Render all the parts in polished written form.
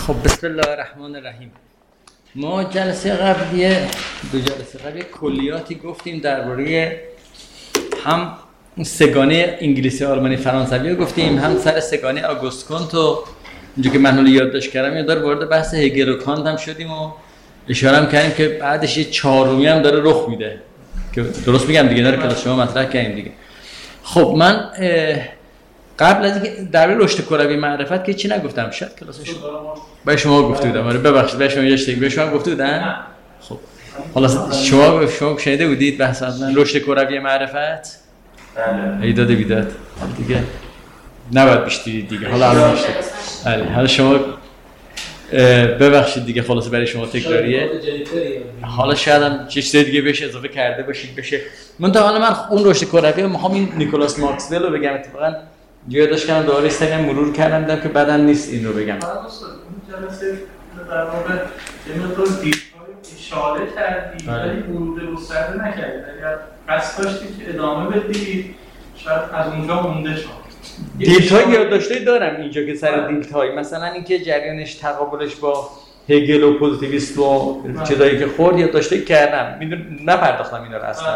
خب بسم الله الرحمن الرحیم. ما جلسه قبلی دو جلسه قبلی کلیاتی گفتیم درباره هم سگانه انگلیسی آلمانی فرانسوی رو گفتیم، هم سر سگانه آگوست کنت و اینجا که من یادداشت کردم یه دور وارد بحث هگل و کانت هم شدیم و اشاره هم کردیم که بعدش یه چهارمی هم داره رخ میده که درست میگم دیگه، داره کلاس شما مطرح کردیم دیگه. خب من قبل از اینکه درباره رشد کروی معرفت که چی نگفتم، شاید کلاس شما شما گفته بودم، آره ببخشید به شما یادش به شما گفته بودم. خب حالا شما شنیده بودید بحث من رشد کروی معرفت؟ بله ایداد بیداد دیگه نباید بیشتری دیگه، حالا الان بیشتر. بله حالا شما ببخشید دیگه، خلاصه برای شما تکراریه، حالا شاید هم چیز دیگه بشه اضافه کرده باشید بشه. حالا من اون رشد کروی رو میخوام این نیکولاس ماکسول رو بگم، اتفاقا یادداشت کردم دوباره استقام مرور کردم دیدم که بعدن نیست این رو بگم. اون جلسه در واقع یه مقدار دیدهای اشاره کردی ولی ورود گسترده نکردید. اگر قصد داشتید که ادامه بدید شاید از اونجا مونده شد. دیلتای یادداشتی دارم اینجا که سر دیلتای مثلا اینکه جریانش تقابلش با هگل و پوزیتیویست و چیزایی که خورد یادداشتی کردم، نپرداختم اینا رو اصلا.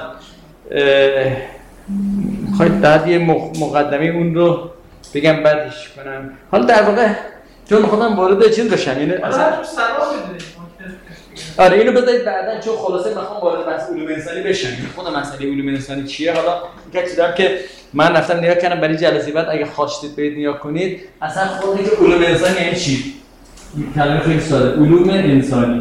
خواهید بعد یه مقدمه اون رو بگم بعدش کنم. حالا در واقع چون خودم وارد چیز بشم، یعنی اصلا سوال بدید. آره اینو بذارید بعداً، چون خلاصه میخوام وارد بحث علوم انسانی بشم. خود مسئله علوم انسانی چیه؟ حالا اینکه چیزام که من رفتم نگاه کردم برای جلسه بعد، اگه خواستید برید نگاه کنید اصلا خود اینکه علوم انسانی یعنی چی؟ کلمه خیلی ساده، علوم انسانی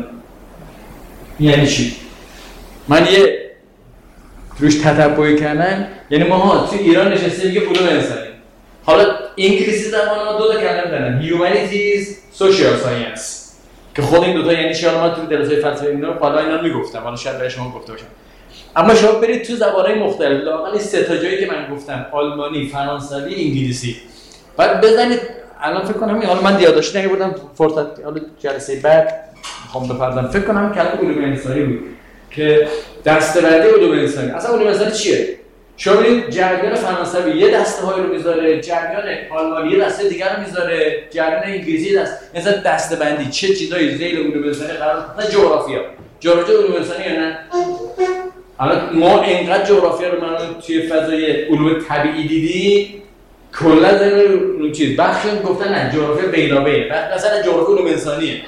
یعنی چی؟ من یه روش تتبع کردن، یعنی ما تو ایران نشستیم میگه علوم انسانی. حالا انگلیسی زبان ما دو تا کلمه دارن، humanities social science، که خود این دو تا یعنی چی؟ حالا من تو درسای فلسفه اینا بالا اینا میگفتم، حالا شاید برای شما گفته باشم. اما شما برید تو زبان‌های مختلف، لااقل این سه تا جایی که من گفتم، آلمانی، فرانسوی، انگلیسی، بعد بزنید. الان فکر کنم حالا من یادداشت نگردم فرصت، حالا جلسه بعد میخوام بپردازم. فکر کنم کلمه علوم انسانی بود که دسته‌بندی علوم انسانی. اصلا علوم انسانی چیه؟ شما ببینید جریان فرانسوی یه دسته‌هایی رو میذاره، جریان آلمانی یه دسته دیگر رو میذاره، جریان انگلیسی مثلا دسته‌بندی چه چیزایی ذیل علوم انسانی قرار مثلا جغرافیا علوم انسانی یا نه؟ الان ما اینقدر جغرافیا رو من توی فضای علوم طبیعی دیدی، کلا زمین اون چیز بخشی گفتن نه جغرافیا بینابین، بعد مثلا جغرافیا علوم انسانیه.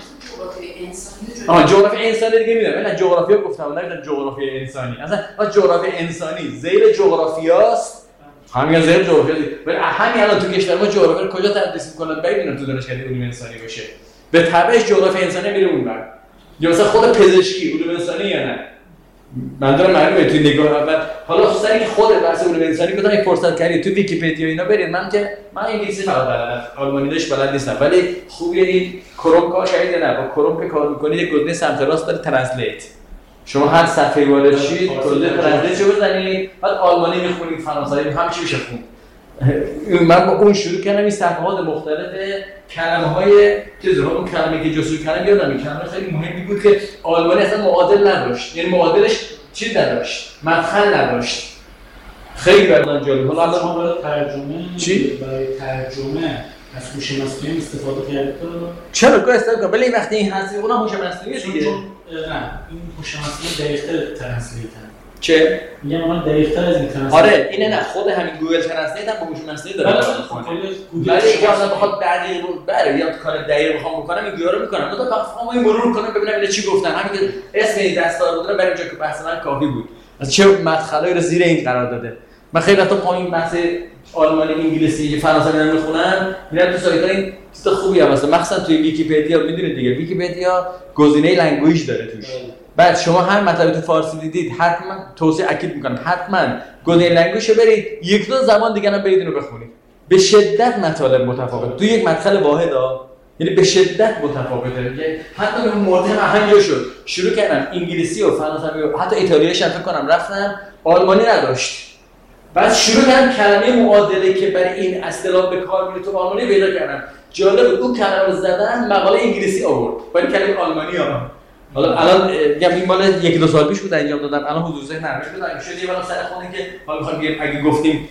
جغرافیا انسانی دیگه میدونم، من جغرافیا گفتم نه جغرافیا انسانی. اصلا جغرافیا انسانی ذیل جغرافیاست، همین ذیل جغرافیا. ولی همین الان تو کشور ما جغرافیا رو کجا تدریس می‌کنن؟ ببینن تو دانشگاه علوم انسانی باشه، به تبعش جغرافیا انسانی میره اون بر. یا مثلا خود پزشکی علوم انسانی یا نه؟ من دارم معلومه تو نگاه اول. حالا سری که خود بحث علوم انسانی گفتم یک فرصت کردید تو ویکی‌پدیا اینا برید. من انگلیسی فقط بلدم، آلمانی داش بلد نیستم، ولی خوبه این کروم کار شاید نه، با کروم که کار می‌کنید یک گزینه سمت راست داره ترنسلیت. شما هر صفحه وارد شید کد ترنسلیت رو بزنید، بعد آلمانی می‌خونید، فرانسوی همه چی میشه خوند. من با اون شروع کردم این صفحات مختلف کلمه‌های چیزا، اون کلمه‌ای که جستجو کردم یادم میاد کلمه خیلی مهمی بود که آلمانی اصلا معادل نداشت، یعنی معادلش چیز نداشت، مدخل نداشت. خیلی برام جالب. حالا شما برای ترجمه چی؟ برای ترجمه از هوش مصنوعی استفاده کردید؟ چرا که استفاده کنم؟ ولی این وقتی این هستی اونم هوش مصنوعیه دیگه. نه این هوش مصنوعی دقیق‌تر ترنسلیت. چه؟ میگم من دقیق‌تر از این ترنسلیت. آره اینه، نه خود همین گوگل ترنسلیت هم با هوش مصنوعی داره. ولی اینکه اصلا بخواد دقیق بره یا کار دقیق بخوام بکنم این گویا رو میکنم. من تا فقط مرور کنم ببینم اینا چی گفتن. همین که اسم این دستار بودن برای اینجا که بحث من کافی بود. از چه مدخلایی رو زیر این قرار داده. من خیلی وقتا پایین بحث آلمانی، انگلیسی، فرانسوی رو میخونم، میرم تو سایت‌ها این چیز خوبی هست. مثلا توی ویکی‌پدیا میدونید دیگه، ویکی‌پدیا گزینه لنگویج داره توش. بعد شما هر مطلبی تو فارسی دیدید حتما توصیه اکید میکنم حتما گزینه لنگویج رو برید یک دو زبان دیگه هم برید اینو بخونید. به شدت مطالب متفاوت تو یک مدخل واحد یعنی به شدت متفاوته. حتی من مورد همینجا شروع کردم انگلیسی و فرانسوی و حتی ایتالیایی هم فکر کنم رفتم، آلمانی نداشت. بعد شروع کردم کلمه معادله که برای این اصطلاح به کار میره تو آلمانی پیدا کردم. جالب اون کلمه رو زدن مقاله انگلیسی آورد ولی کلمه آلمانی حالا الان میگم این مال یک دو سال پیش بود انجام دادم، الان حضور ذهن نمیشه بود. اگه شده یه بار سر خونه که حالا می‌خوام بگم اگه گفتیم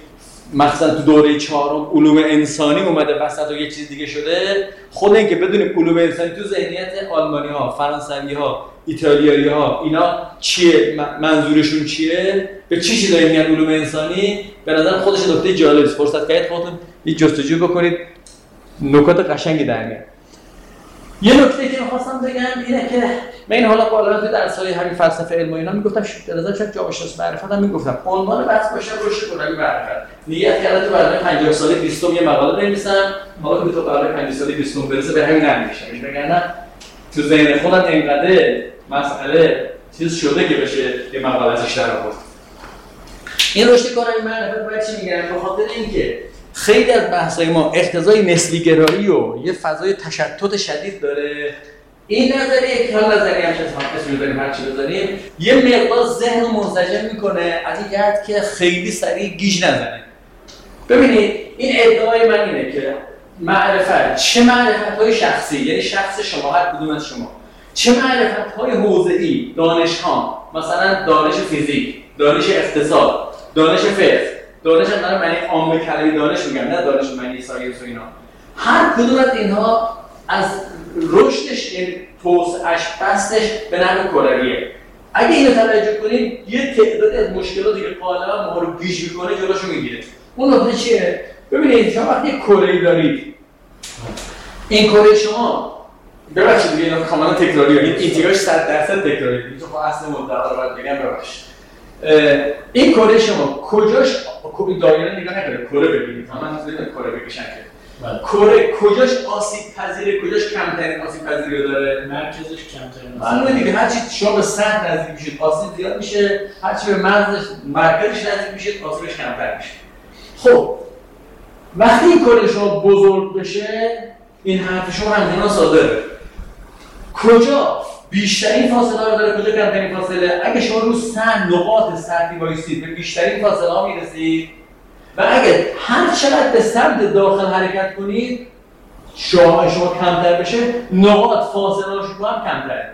مثلا تو دوره 4 علوم انسانی اومده وسط و یه چیز دیگه شده، خود این که بدونیم علوم انسانی تو ذهنیت آلمانی‌ها، فرانسوی‌ها، ایتالیایی‌ها اینا چیه، منظورشون چیه، به چه چیزایی میگن علوم انسانی، به نظر خودش نکته جالبی است. فرصت کنید خودتون یه جستجو بکنید، نکات قشنگی در میاد. یه نکته که می‌خواستم بگم اینه که من حالا بالا تو درس‌های همین فلسفه علم و اینا میگفتم، به نظر شاید جامعه شناسی معرفت هم میگفتم عنوان بحث باشه رشد کروی معرفت. نیت کردم تو برنامه 50 ساله 20 یه مقاله بنویسم، حالا که تو برنامه 50 ساله 20 برسه به همین نمیشه. بگم تو ذهن خودم اینقدر مسئله چیز شده که بشه یه مقاله ازش در آورد. این رشد کروی معرفت باید چی میگن؟ به خاطر اینکه خیلی از بحث‌های ما اقتضای نسبی گرایی و یه فضای تشتت شدید داره. این نظریه که حالا نظریه هم اسم می‌ذاریم هر چی بذاریم، یه مقدار ذهن رو منسجم میکنه از این جهت که خیلی سریع گیج نزنه. ببینید این ادعای من اینه که معرفت، چه معرفت‌های شخصی، یعنی شخص شما هر کدوم از شما، چه معرفت‌های حوزه‌ای، دانش‌ها، مثلا دانش فیزیک، دانش اقتصاد، دانش فقه، دانش هم معنی عام کلمه دانش میگم، نه دانش معنی ساینس و اینا، هر کدوم از اینها از رشدش، یعنی توسعه‌اش، بستش به نحو کرویه. اگه اینو توجه کنید یه تعدادی از مشکلاتی که غالبا ما رو گیج میکنه جلوشو میگیره. اون نکته چیه؟ ببینید شما وقتی کره دارید، این کره شما ببخشید دیگه اینا کاملا تکراریه، این اینتیگاش 100% تکراریه. تو خب اصل مدعا رو باید بگم ببخشید. این کره شما کجاش دایره نگاه نکنه، کره ببینید. من نمی‌دونم کره بکشن که کره کجاش آسیب پذیره، کجاش کمترین آسیب پذیری داره؟ مرکزش کمترین. معلومه دیگه هر چی شما به سطح نزدیک میشید آسیب زیاد میشه، هر چی به مرکزش نزدیک میشید آسیبش کمتر میشه. خب وقتی این کره شما بزرگ بشه، این حرف شما همچنان صادره. کجا بیشترین فاصله رو داره، کجا کمترین فاصله؟ اگه شما رو نقاط سطحی وایسید به بیشترین فاصله ها میرسید و اگه هر چقدر به سمت داخل حرکت کنید شما کمتر بشه، نقاط فاصله هاشون هم کمتره.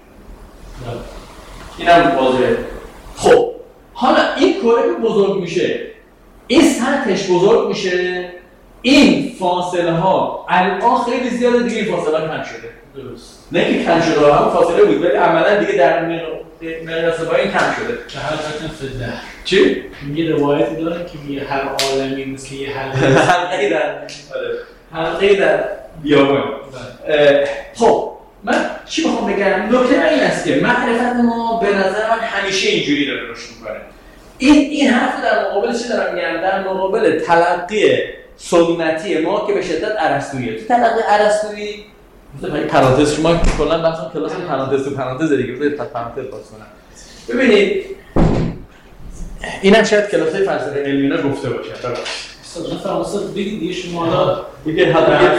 این هم واضحه. خب حالا این کره که بزرگ میشه، این سطحش بزرگ میشه، این فاصله ها الان خیلی زیاده دیگه، این فاصله کم شده. درست. نه که کم شده، هم فاصله بود ولی عملا دیگه در مقیاس با این کم شده. که حالتون فده. چی؟ میگه روایتی داره که میگه هر عالمی مثل یه حلقه‌ای در بیابان. خب من چی میخوام بگم؟ نکته این است که معرفت ما به نظر من همیشه اینجوری داره رشد میکنه. این حرف در مقابل چی دارم میگم؟ در مقابل تلقی سنتی ما که به شدت ارسطوییه. تو تلقی ارسطویی مثلا پرانتز، شما کلا بحثم کلاس پرانتز تو پرانتز دیگه، بذارید پرانتز باز کنم. ببینید اینم شاید کلاسای فلسفه علمی اینا گفته باشه. استاد بگید دیگه شما حالا دیگه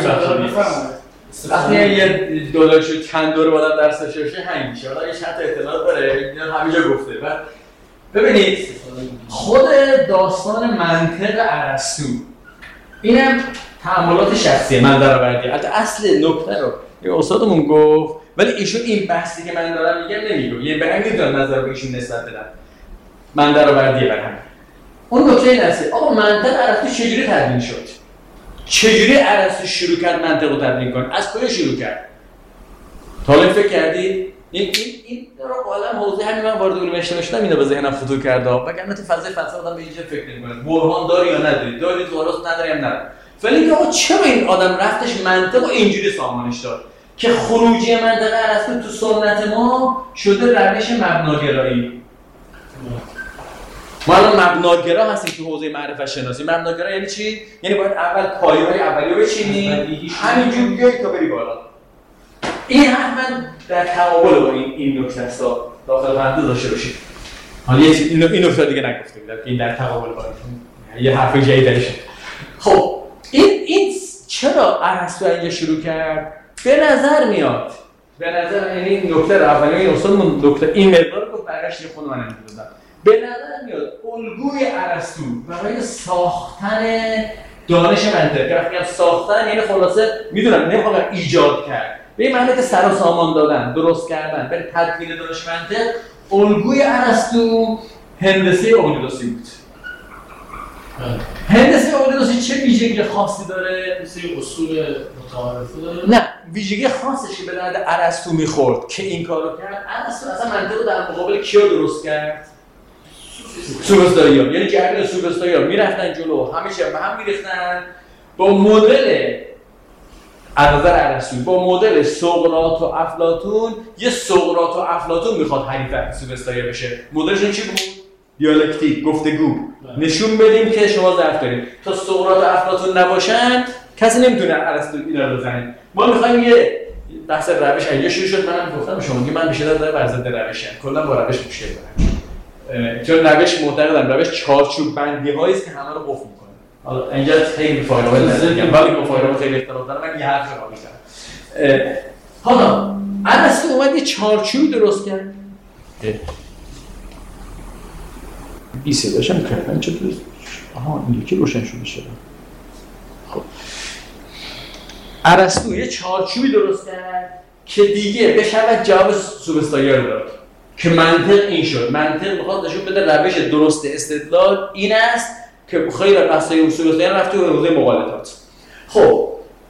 وقتی یه دلار شد چند دوره بالا درس داشته باشه همین میشه. حالا یه چند تا اطلاعات داره، اینا همینجا گفته. بعد ببینید خود داستان منطق ارسطو اینم تأملات شخصیه، من درآوردی. البته اصل نکته رو یه استادمون گفت ولی ایشون این بحثی که من دارم میگم نمیگه، یه به همین میتونم نظر به ایشون نسبت بدم. من درآوردیه بر همین. اون نکته این است آقا منطق ارسطو چجوری تدوین شد؟ چجوری ارسطو شروع کرد منطق رو تدوین کنه؟ از کجا شروع کرد؟ تا الان فکر کردید؟ این رو عالم حوزه همین من وارد علوم اجتماعی شدم اینو به ذهنم خطور کرده. وگرنه تو فضای فلسفه آدم به اینجا فکر نمی‌کنه. برهان داری یا نداری؟ داری تو درست نداری هم نداری. ولی اینکه آقا چرا این آدم رفتش منطق رو اینجوری سامانش داد که خروجی منطق ارسطو تو سنت ما شده روش مبناگرایی. ما الان مبناگرا هستیم تو حوزه معرفت شناسی. مبناگرا یعنی چی؟ یعنی باید اول پایه‌های اولیه بچینی، همینجوری بیای تا بری بالا. این حرف من در تقابل با این نکته است داخل پرانتز داشته باشید. حالا این نکته دیگه نگفته بودم که این در تقابل با یه حرف جدیدی شد. خب این چرا ارسطو اینجا شروع کرد؟ به نظر میاد یعنی نکته اولیه این استادمون نکته این مقدار گفت برگشت یه خود من نمی‌دونم. به نظر میاد الگوی ارسطو برای ساختن دانش منطق، که وقتی ساختن یعنی خلاصه میدونم نمیخوام ایجاد کرد، به این معنی که سر و سامان دادن، درست کردن، برای تدوین دانش منطق، الگوی ارسطو هندسه اقلیدوسی بود. هندسه اقلیدوسی چه ویژگی خاصی داره؟ مثل اصول متعارفه داره؟ نه، ویژگی خاصش که به درد ارسطو میخورد که این کارو کرد. ارسطو اصلا منطق در مقابل کیا درست کرد؟ سوفسطائی‌ها. یعنی جریان سوفسطائی‌ها میرفتن جلو، همیشه به هم میریختن با مدل از نظر ارسطو، با مدل سقراط و افلاطون. یه سقراط و افلاطون میخواد حریف سوفسطائی‌ها بشه. مدلشون چی بود؟ دیالکتیک، گفتگو. نشون بدیم که شما ضعف دارید. تا سقراط و افلاطون نباشن کسی نمیتونه ارسطو اینا رو بزنه. ما میخوایم یه بحث روش ایجاد شروع شد. منم گفتم شما که من بیشتر داره بر ضد روشم. کلا با روش مشکل دارم. چون روش معتقدم روش چارچوب بندی هایی است که همه رو قفل میکنه. حالا اینجا خیلی فایده نداره. ولی با فایده خیلی اختلاف داره. من یه حرف رو میزنم. حالا ارسطو اومد یه چارچوب درست کرد. بیسه داشتم کردن چه درست؟ آها این یکی روشن شده شده. خب ارسطو یه چارچوبی درست کرد که دیگه بشود جواب سوفسطائی‌ها رو داد که منطق این شد. منطق میخواد نشون بده روش درست استدلال این است که خیلی بحثای سوفسطائی‌ها رفته به حوزه مغالطات. خب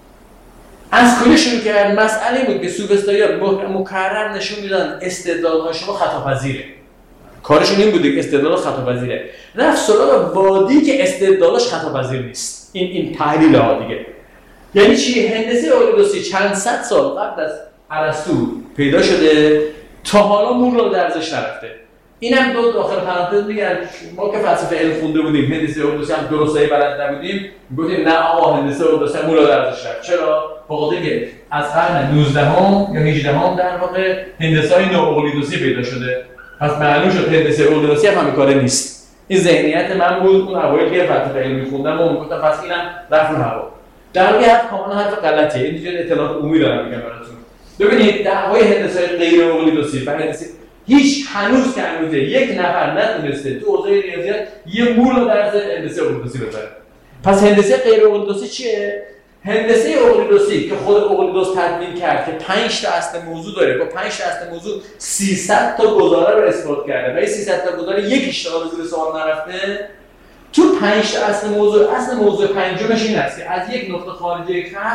از کجا شروع کرد؟ مسئله بود که سوفسطائی‌ها مکرر نشون میدادن استدلال‌های شما خطاپذیره. کارشون این بوده که استدلال خطاپذیره. رفت سراغ وادی که استدلالش خطاپذیر نیست. این تحلیل ها دیگه. یعنی چی؟ هندسه اقلیدوسی چند صد سال قبل از ارسطو پیدا شده تا حالا مور رو درزش نرفته. اینم دو داخل پرانتز میگن ما که فلسفه علم خونده بودیم هندسه اقلیدوسی هم درستایی بلد نبودیم گفتیم نه آقا هندسه اقلیدوسی مور رو درزش رفت. چرا؟ بخاطر که از قرن 19 یا 18 در واقع هندسه‌های نواقلیدوسی پیدا شده. پس معلوم شد هندسه اقلیدوسی هم همین کاره نیست. این ذهنیت من بود اون اوایل که فلسفه علمی خوندم و میگفتم پس اینم رفت رو هوا. در واقع حرف کاملا حرف غلطیه. این دیگه اطلاعات عمومی دارم میگم براتون. ببینید دعوای هندسه غیر اقلیدوسی و هندسه هیچ هنوز که هنوزه یک نفر نتونسته تو حوزه ریاضیات یه مول رو درس هندسه اقلیدوسی بذاره. پس هندسه غیر اقلیدوسی چیه؟ هندسه اقلیدوسی که خود اقلیدوس تدوین کرد که 5 تا اصل موضوع داره، با 5 تا اصل موضوع 300 تا گزاره رو اثبات کرده و این 300 تا گزاره یک اشتغال زیر سوال نرفته. تو 5 تا اصل موضوع پنجمش این است که از یک نقطه خارج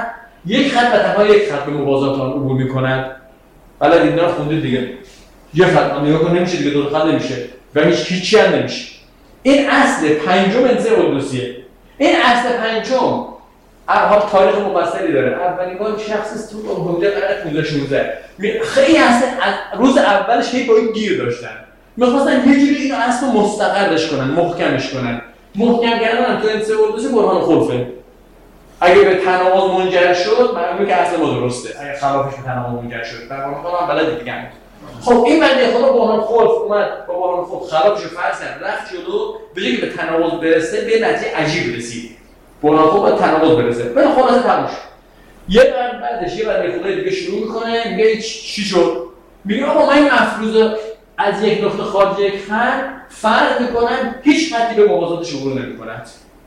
یک خط و تنها یک خط به موازات آن عبور می‌کند. بلد این رو خوندید دیگه. یه خط نگاه کن نمیشه دیگه، دو خط نمیشه و هیچی هم نمیشه. این اصل پنجم هندسه اقلیدوسیه. این اصل پنجم تاریخ مفصلی داره. اولین بار شخصی تو حدود قرن 15-16 خیلی اصلا از روز اولش هی با این گیر داشتن. می‌خواستن یه جوری اینو اصل مستقرش کنن، محکمش کنن. محکم کردن تو هندسه اقلیدوسی برهان خلفه. اگه به تناقض منجر شد معلومه که اصل ما درسته. اگه خلافش به تناقض منجر شد برهان خلف بلد دیگه. خب این بنده خدا برهان خلف اومد با برهان خلف خلافش رو فرض کرد رفت جلو به جای که به تناقض برسه به نتیجه عجیب رسید. برهان خلف به تناقض برسه. ولی خلاصه تموم شد. یه قرن بعدش یه برنامه خدای دیگه شروع میکنه میگه چی شد؟ میگه آقا من این مفروض از یک نقطه خارج یک خط فرض میکنم هیچ خطی به موازاتش عبور نمیکند.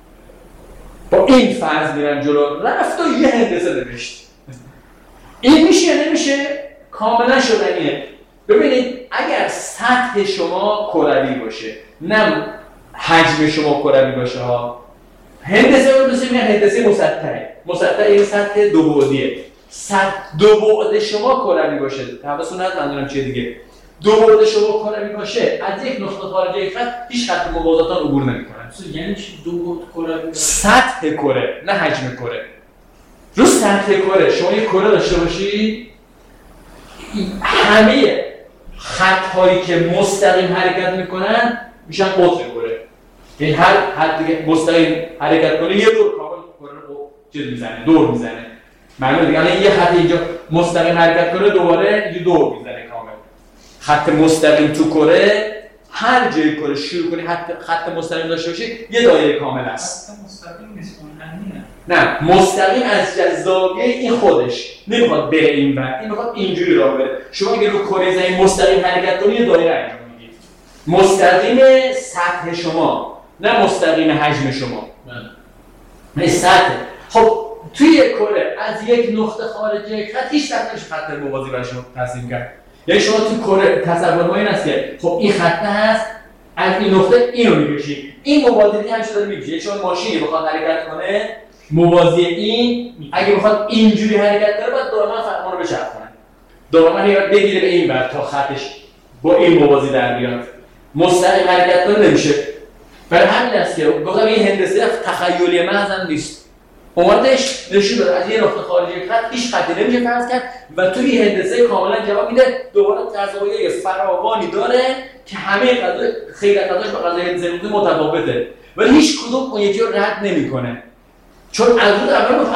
با این فرض میرم جلو. رفت و یه هندسه نوشت. این میشه یا نمیشه؟ کاملا شدنیه. ببینید اگر سطح شما کروی باشه نه حجم شما کروی باشه ها. هندسه اقلیدوسی میگن هندسه مسطحه. مسطح این سطح دو بعدیه. دو بعد شما کروی باشه. حواستون هست منظورم چیه دیگه؟ دو بعد شما کروی باشه از یک نقطه خارج یک خط هیچ خط موازات آن عبور نمیکنه. یعنی چی دو بعد کروی؟ سطح کره نه حجم کره. رو سطح کره شما یک کره داشته باشی همه خط‌هایی که مستقیم حرکت میکنن میشن قطر کره. یعنی هر دیگه مستقیم حرکت کنه یه دور کامل کره رو چیز میزنه، دور میزنه. معنی دیگه الان یه خط اینجا مستقیم حرکت کنه دوباره اینجا دور میزنه کامل. خط مستقیم تو کره هر جای کره شروع کنی خط مستقیم داشته باشی یه دایره کامل است. خط مستقیم نیست منحنیه. نه مستقیم از زاویه این خودش نمیخواد بره این ور، این میخواد اینجوری راه بره. شما اگه رو کره زمین مستقیم حرکت کنی یه دایره انجام میدید. مستقیم سطح شما نه مستقیم حجم شما. نه سطح. خب توی یک کره از یک نقطه خارج یک خط هیچ وقت نمیشه خط موازی برای شما تصمیم کرد. یعنی شما تو کره تصور ما این است که خب این خط هست از این نقطه اینو میکشی. این موازی همش داره میکشه، چون ماشینی بخواد حرکت کنه موازی این اگه بخواد اینجوری حرکت کنه باید دائما فرمان رو بچرخونه. دائما یاد بگیره به این ور تا خطش با این موازی در بیاد. مستقیم حرکت کنه نمیشه. برای همین است که گفتم این هندسه تخیلی محض هم نیست. اومدش نشون داد از یه نقطه خارجی خط هیچ خطی نمیشه فرض کرد و توی هندسه کاملا جواب میده. دوباره قضایای فراوانی داره که همه قضایا خیلی قضاش با قضای هندسه متفاوته ولی هیچ کدوم اون یکی رو رد نمیکنه. چون از روز اول ما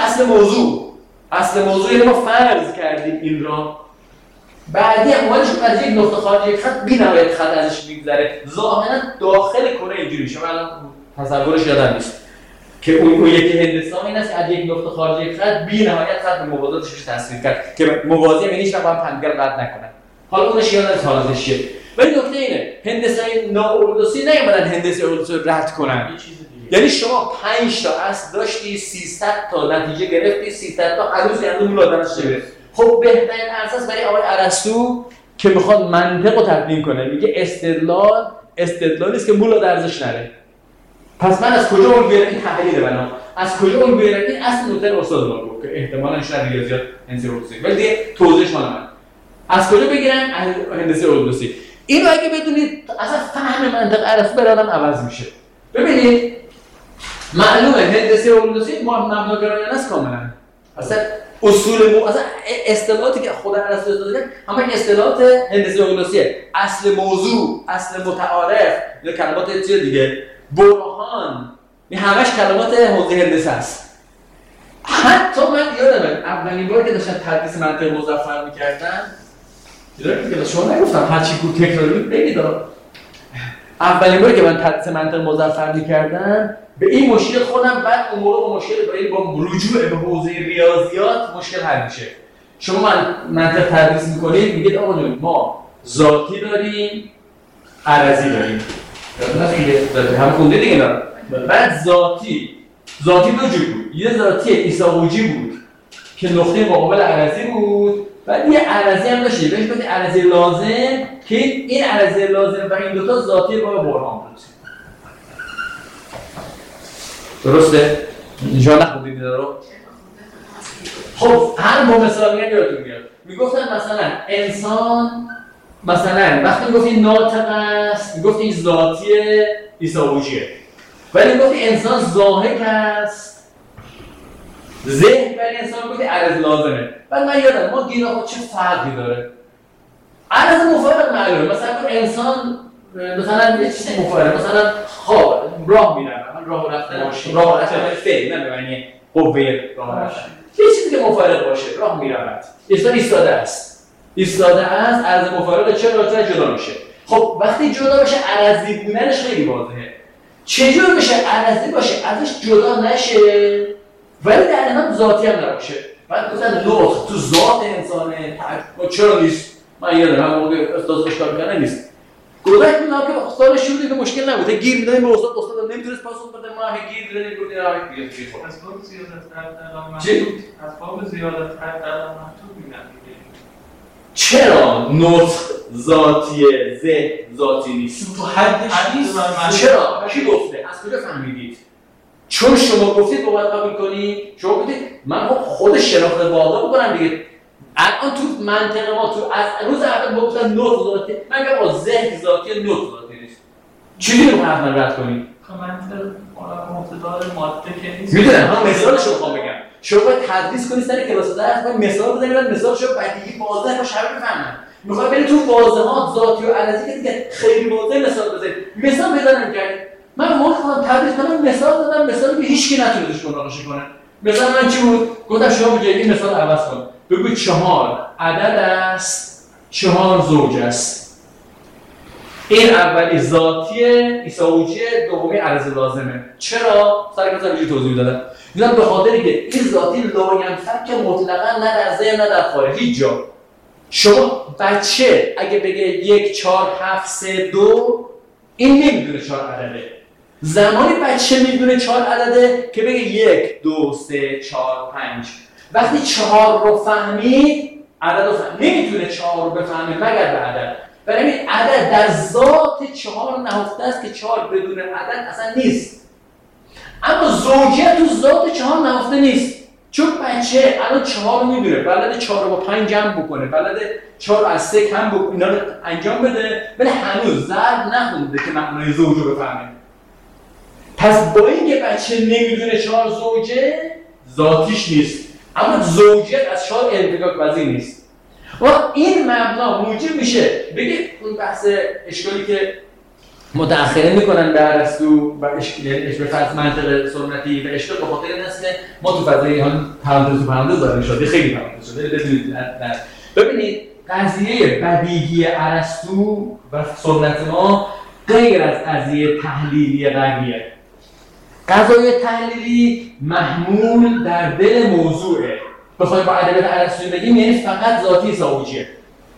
اصل موضوع اینو ما فرض کردیم این را بعدی اولش از یک نقطه خارجی خط بی‌نهایت خط ازش میگذره. ظاهرا داخل کره اینجوری میشه. من تصورش یادم نیست که اون یکی هندسه این است که از یک نقطه خارجی خط بی‌نهایت خط به موازاتش تصویر کرد که موازی یعنی هیچ وقت هم همدیگر رد نکنن. حالا اونش یادم حالتش چیه. ولی نکته اینه هندسه ناارتدوکسی نمی‌برن هندسه ارتدوکسی رد کنن. یعنی شما 5 تا اصل داشتی 300 تا نتیجه گرفتی 300 تا هنوز اون لادنش شده. خب بهترین اساس برای آقای ارسطو که میخواد منطق رو تبیین کنه میگه استدلالی است که مولا درزش نره. پس من از کجا اون بیارم این تحلیل بنا از کجا اون بیارم این اصل نکته استاد ما گفت که احتمالاً شاید ریاضیات هندسه ارتدوکسی ولی دیگه توضیحش مال من از کجا بگیرم از هندسه ارتدوکسی. اینو اگه بدونید اصلا فهم منطق ارسطو برای آدم عوض میشه. ببینید معلومه هندسه ارتدوکسی مبناگرایانه است کاملا. اصلا اصلا اصطلاحاتی که خود ارسطو استفاده کرد همه اصطلاحات هندسه ارتدوکسیه. اصل موضوع، اصل متعارف، یا کلمات چیز دیگه، برهان، این همش کلمات حوزه هندسه است. حتی من یادمه اولین بار که داشتم تدریس منطق مظفر می‌کردم یادم که شما نگفتم هر چی بود تکراری بگید. اولین باری که من تدریس منطق مظفر می‌کردم به این مشکل خودم بعد اون موقع مشکل برای با رجوع به حوزه ریاضیات مشکل حل میشه. شما منطق تدریس می‌کنید میگید آقا جون ما ذاتی داریم عرضی داریم. یادتونه هم خونده دیگه نه. بعد ذاتی دو جور بود. یه ذاتی ایساووجی بود که نقطه مقابل عرضی بود. بعد یه عرضی هم داشتیم بهش گفتیم عرضی لازم که این عرضی لازم و این دوتا ذاتی با برهان بود. درسته؟ اینجا نخوندید رو؟ خب هر با مثال میگن یادتون میاد. میگفتن مثلا انسان مثلا وقتی میگفتین ناطق است میگفتین ذاتی ایساووجیه ولی میگفتین انسان ضاحک است ذهن برای انسان میگفتین عرض لازمه. بعد من یادم ما گیراه چه فرقی داره. عرض مفارق معلومه مثلا انسان مثلا یه چیزی مفارق مثلا خواب راه میرن راه رفتن فعل نه به معنی قوه راه رفتن یه چیزی که مفارق باشه راه میرن ایستاده است عرض مفارق چرا جدا میشه. خب وقتی جدا بشه عرضی بودنش خیلی واضحه. چجور بشه عرضی باشه ازش جدا نشه ولی در عین ذاتی هم نباشه. بعد گفتن لغت تو ذات انسانه چرا نیست. من یادم هم موقع استاد اشکال کنه نیست. گذشت میدونم که استاد شروع دیگه مشکل نبوده گیر میدادیم به استاد نمیتونست پاسخ بده ما گیر میدادیم گفتیم آره بیا چی خود از باب زیادت علامت چی؟ از باب زیادت علامت میگن چرا نطق ذاتیه ذهن ذاتی نیست؟ تو حدش نیست. چرا؟ کی گفته؟ از کجا فهمیدید؟ چون شما گفتید باید قبول کنید شما گفتید من خود شناخت واقع بکنم دیگه. الان تو منطق ما تو از روز اول گفتن نطق ذاتی من میگم ذهن ذاتی نطق ذاتی نیست. چی رو حتما رد کنید؟ منطق معتدل ماده که نیست. میدونم هم مثالش رو میخوام بگم. شما باید تدریس کنید سر کلاس درس باید مثال بزنید مثال شما بدیهی واضح باشه همه بفهمن. میخوام برید تو واضحات ذاتی و عرضی که دیگه خیلی واضح مثال بزنید. مثال پیدا نمی‌کردید. من خودم تدریس کنم مثال دادم مثالی که هیچ کی نتونه توش مناقشه کنه. مثلا من چی بود؟ گفتم شما بجای این مثال عوض کن. بگو 4 عدد است 4 زوج است. این اولی ذاتیه ایساووجیه دومی عرض لازمه. چرا؟ سر کلاس اینجوری توضیح میدادم. میگم به خاطری که این ذاتی لاینفک مطلقاً نه در ذهن نه در خارج هیچ جا. شما بچه اگه بگه 1 4 7 3 2 این نمیدونه 4 عدده. زمانی بچه میدونه 4 عدده که بگه 1 2 3 4 5. وقتی 4 رو فهمید عدد رو فهمید. نمیتونه 4 رو بفهمه مگر به عدد. برای همین عدد در ذات 4 نهفته است که 4 بدون عدد اصلا نیست. اما زوجیت تو ذات 4 نهفته نیست. چون بچه الان 4 رو میدونه، بلده 4 رو با 5 جمع بکنه، بلده 4 رو از 3 کم بکنه، اینا رو انجام بده، ولی هنوز ضرب نخونده که معنای زوج رو بفهمه. پس با اینکه بچه نمیدونه 4 زوجه، ذاتیش نیست. اما زوجیت از 4 انفکاک پذیر نیست. و این مبنا موجب میشه بگه اون بحث اشکالی که متأخرین میکنن به ارسطو و به فرض منطق سنتی و اشکال به خاطر این است که ما تو فضای پرانتز داریم شده، خیلی پرانتز شده. ببینید قضیه بدیهی ارسطو و سنت ما غیر از قضیه تحلیلی غربیه. قضایای تحلیلی محمول در دل موضوعه. بخوایم با ادبیات ارسطویی بگیم یعنی فقط ذاتی ساوجیه.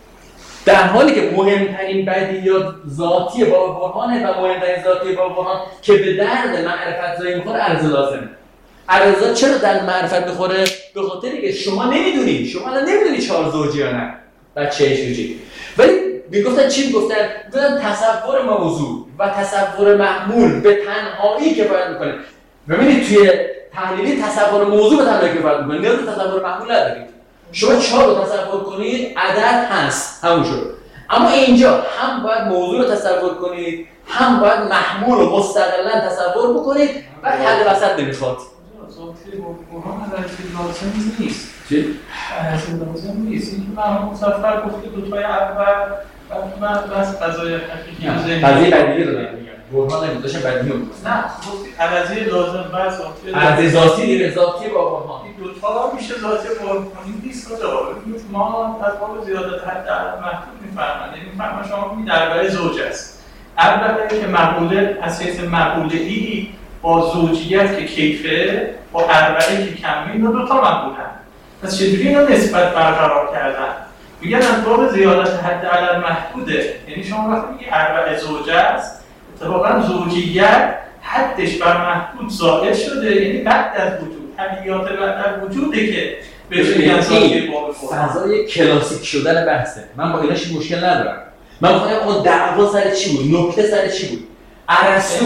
در حالی که مهمترین بدیهیات ذاتی باب برهانه و مهمترین ذاتی باب برهان که به درد معرفت زایی میخوره عرض لازمه. عرض چرا در معرفت میخوره؟ به خاطری که شما نمیدونی، شما الان نمیدونی 4 زوجی یا نه، بچه چجوری. ولی میگفتن چی میگفتن؟ میگفتن تصور موضوع و تصور محمول به تنهایی کفایت میکنه. ببینید توی تحلیلی تصور موضوع به تنهایی کفایت میکنه، نیاز به تصور محمول ندارید. شما 4 رو تصور کنید عدد هست، همون شد. اما اینجا هم باید موضوع رو تصور کنید، هم باید محمول رو مستقلاً تصور بکنید و حد وسط نمیخواد. ذاتی برهان لازم نیست. چی؟ لازم نیست. این که من مصفر گفته دوتای اول من بس قضای حقیقی قضیه بدیهی رو دارم میگم. برهان نمیداشم بدیهی رو نه گفتی قضیه لازم و ذاتی. قضیه ذاتی دیگه ذاتی با برهان. این دوتا میشه ذاتی برهان. این نیست کجا؟ ما از باب زیادت حد محدود میفرماییم. یعنی میفرماییم شما درباره زوج است. اولی که مقوله از حیث مقوله‌ای با زوجیت که کیفه با اربعه که کمه اینا دوتا مقوله‌اند. پس چجوری اینا نسبت برقرار کردن؟ میگن از باب زیادت حد عدد محدوده. یعنی شما وقتی میگی اربعه زوجه است اتفاقا زوجیت حدش بر محدود زائد شده، یعنی بعد از وجود حدیات بعد از وجوده که بهش میگن ذاتی باب برهان. فضای کلاسیک شدن بحثه. من با ایناش مشکل ندارم. من می‌خوام اون دعوا سر چی بود؟ نکته سر چی بود؟ ارسطو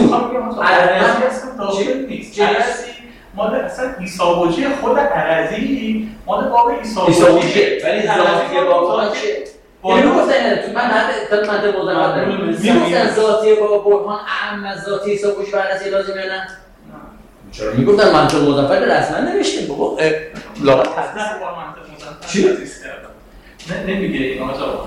مال اصلا ایساوجی خود عرضی مال باب ایساوجی ولی ذاتی باب چیه؟ یعنی میگفتن من حتی منطق مزمت دارم میگفتن ذاتی باب برهان اعم از ذاتی ایساوجی و عرضی لازم یا نه؟ چرا میگفتن منطق مزمت رسما نوشتیم بابا لاغت نه با منطق مزمت چی؟ نمیگه این آجا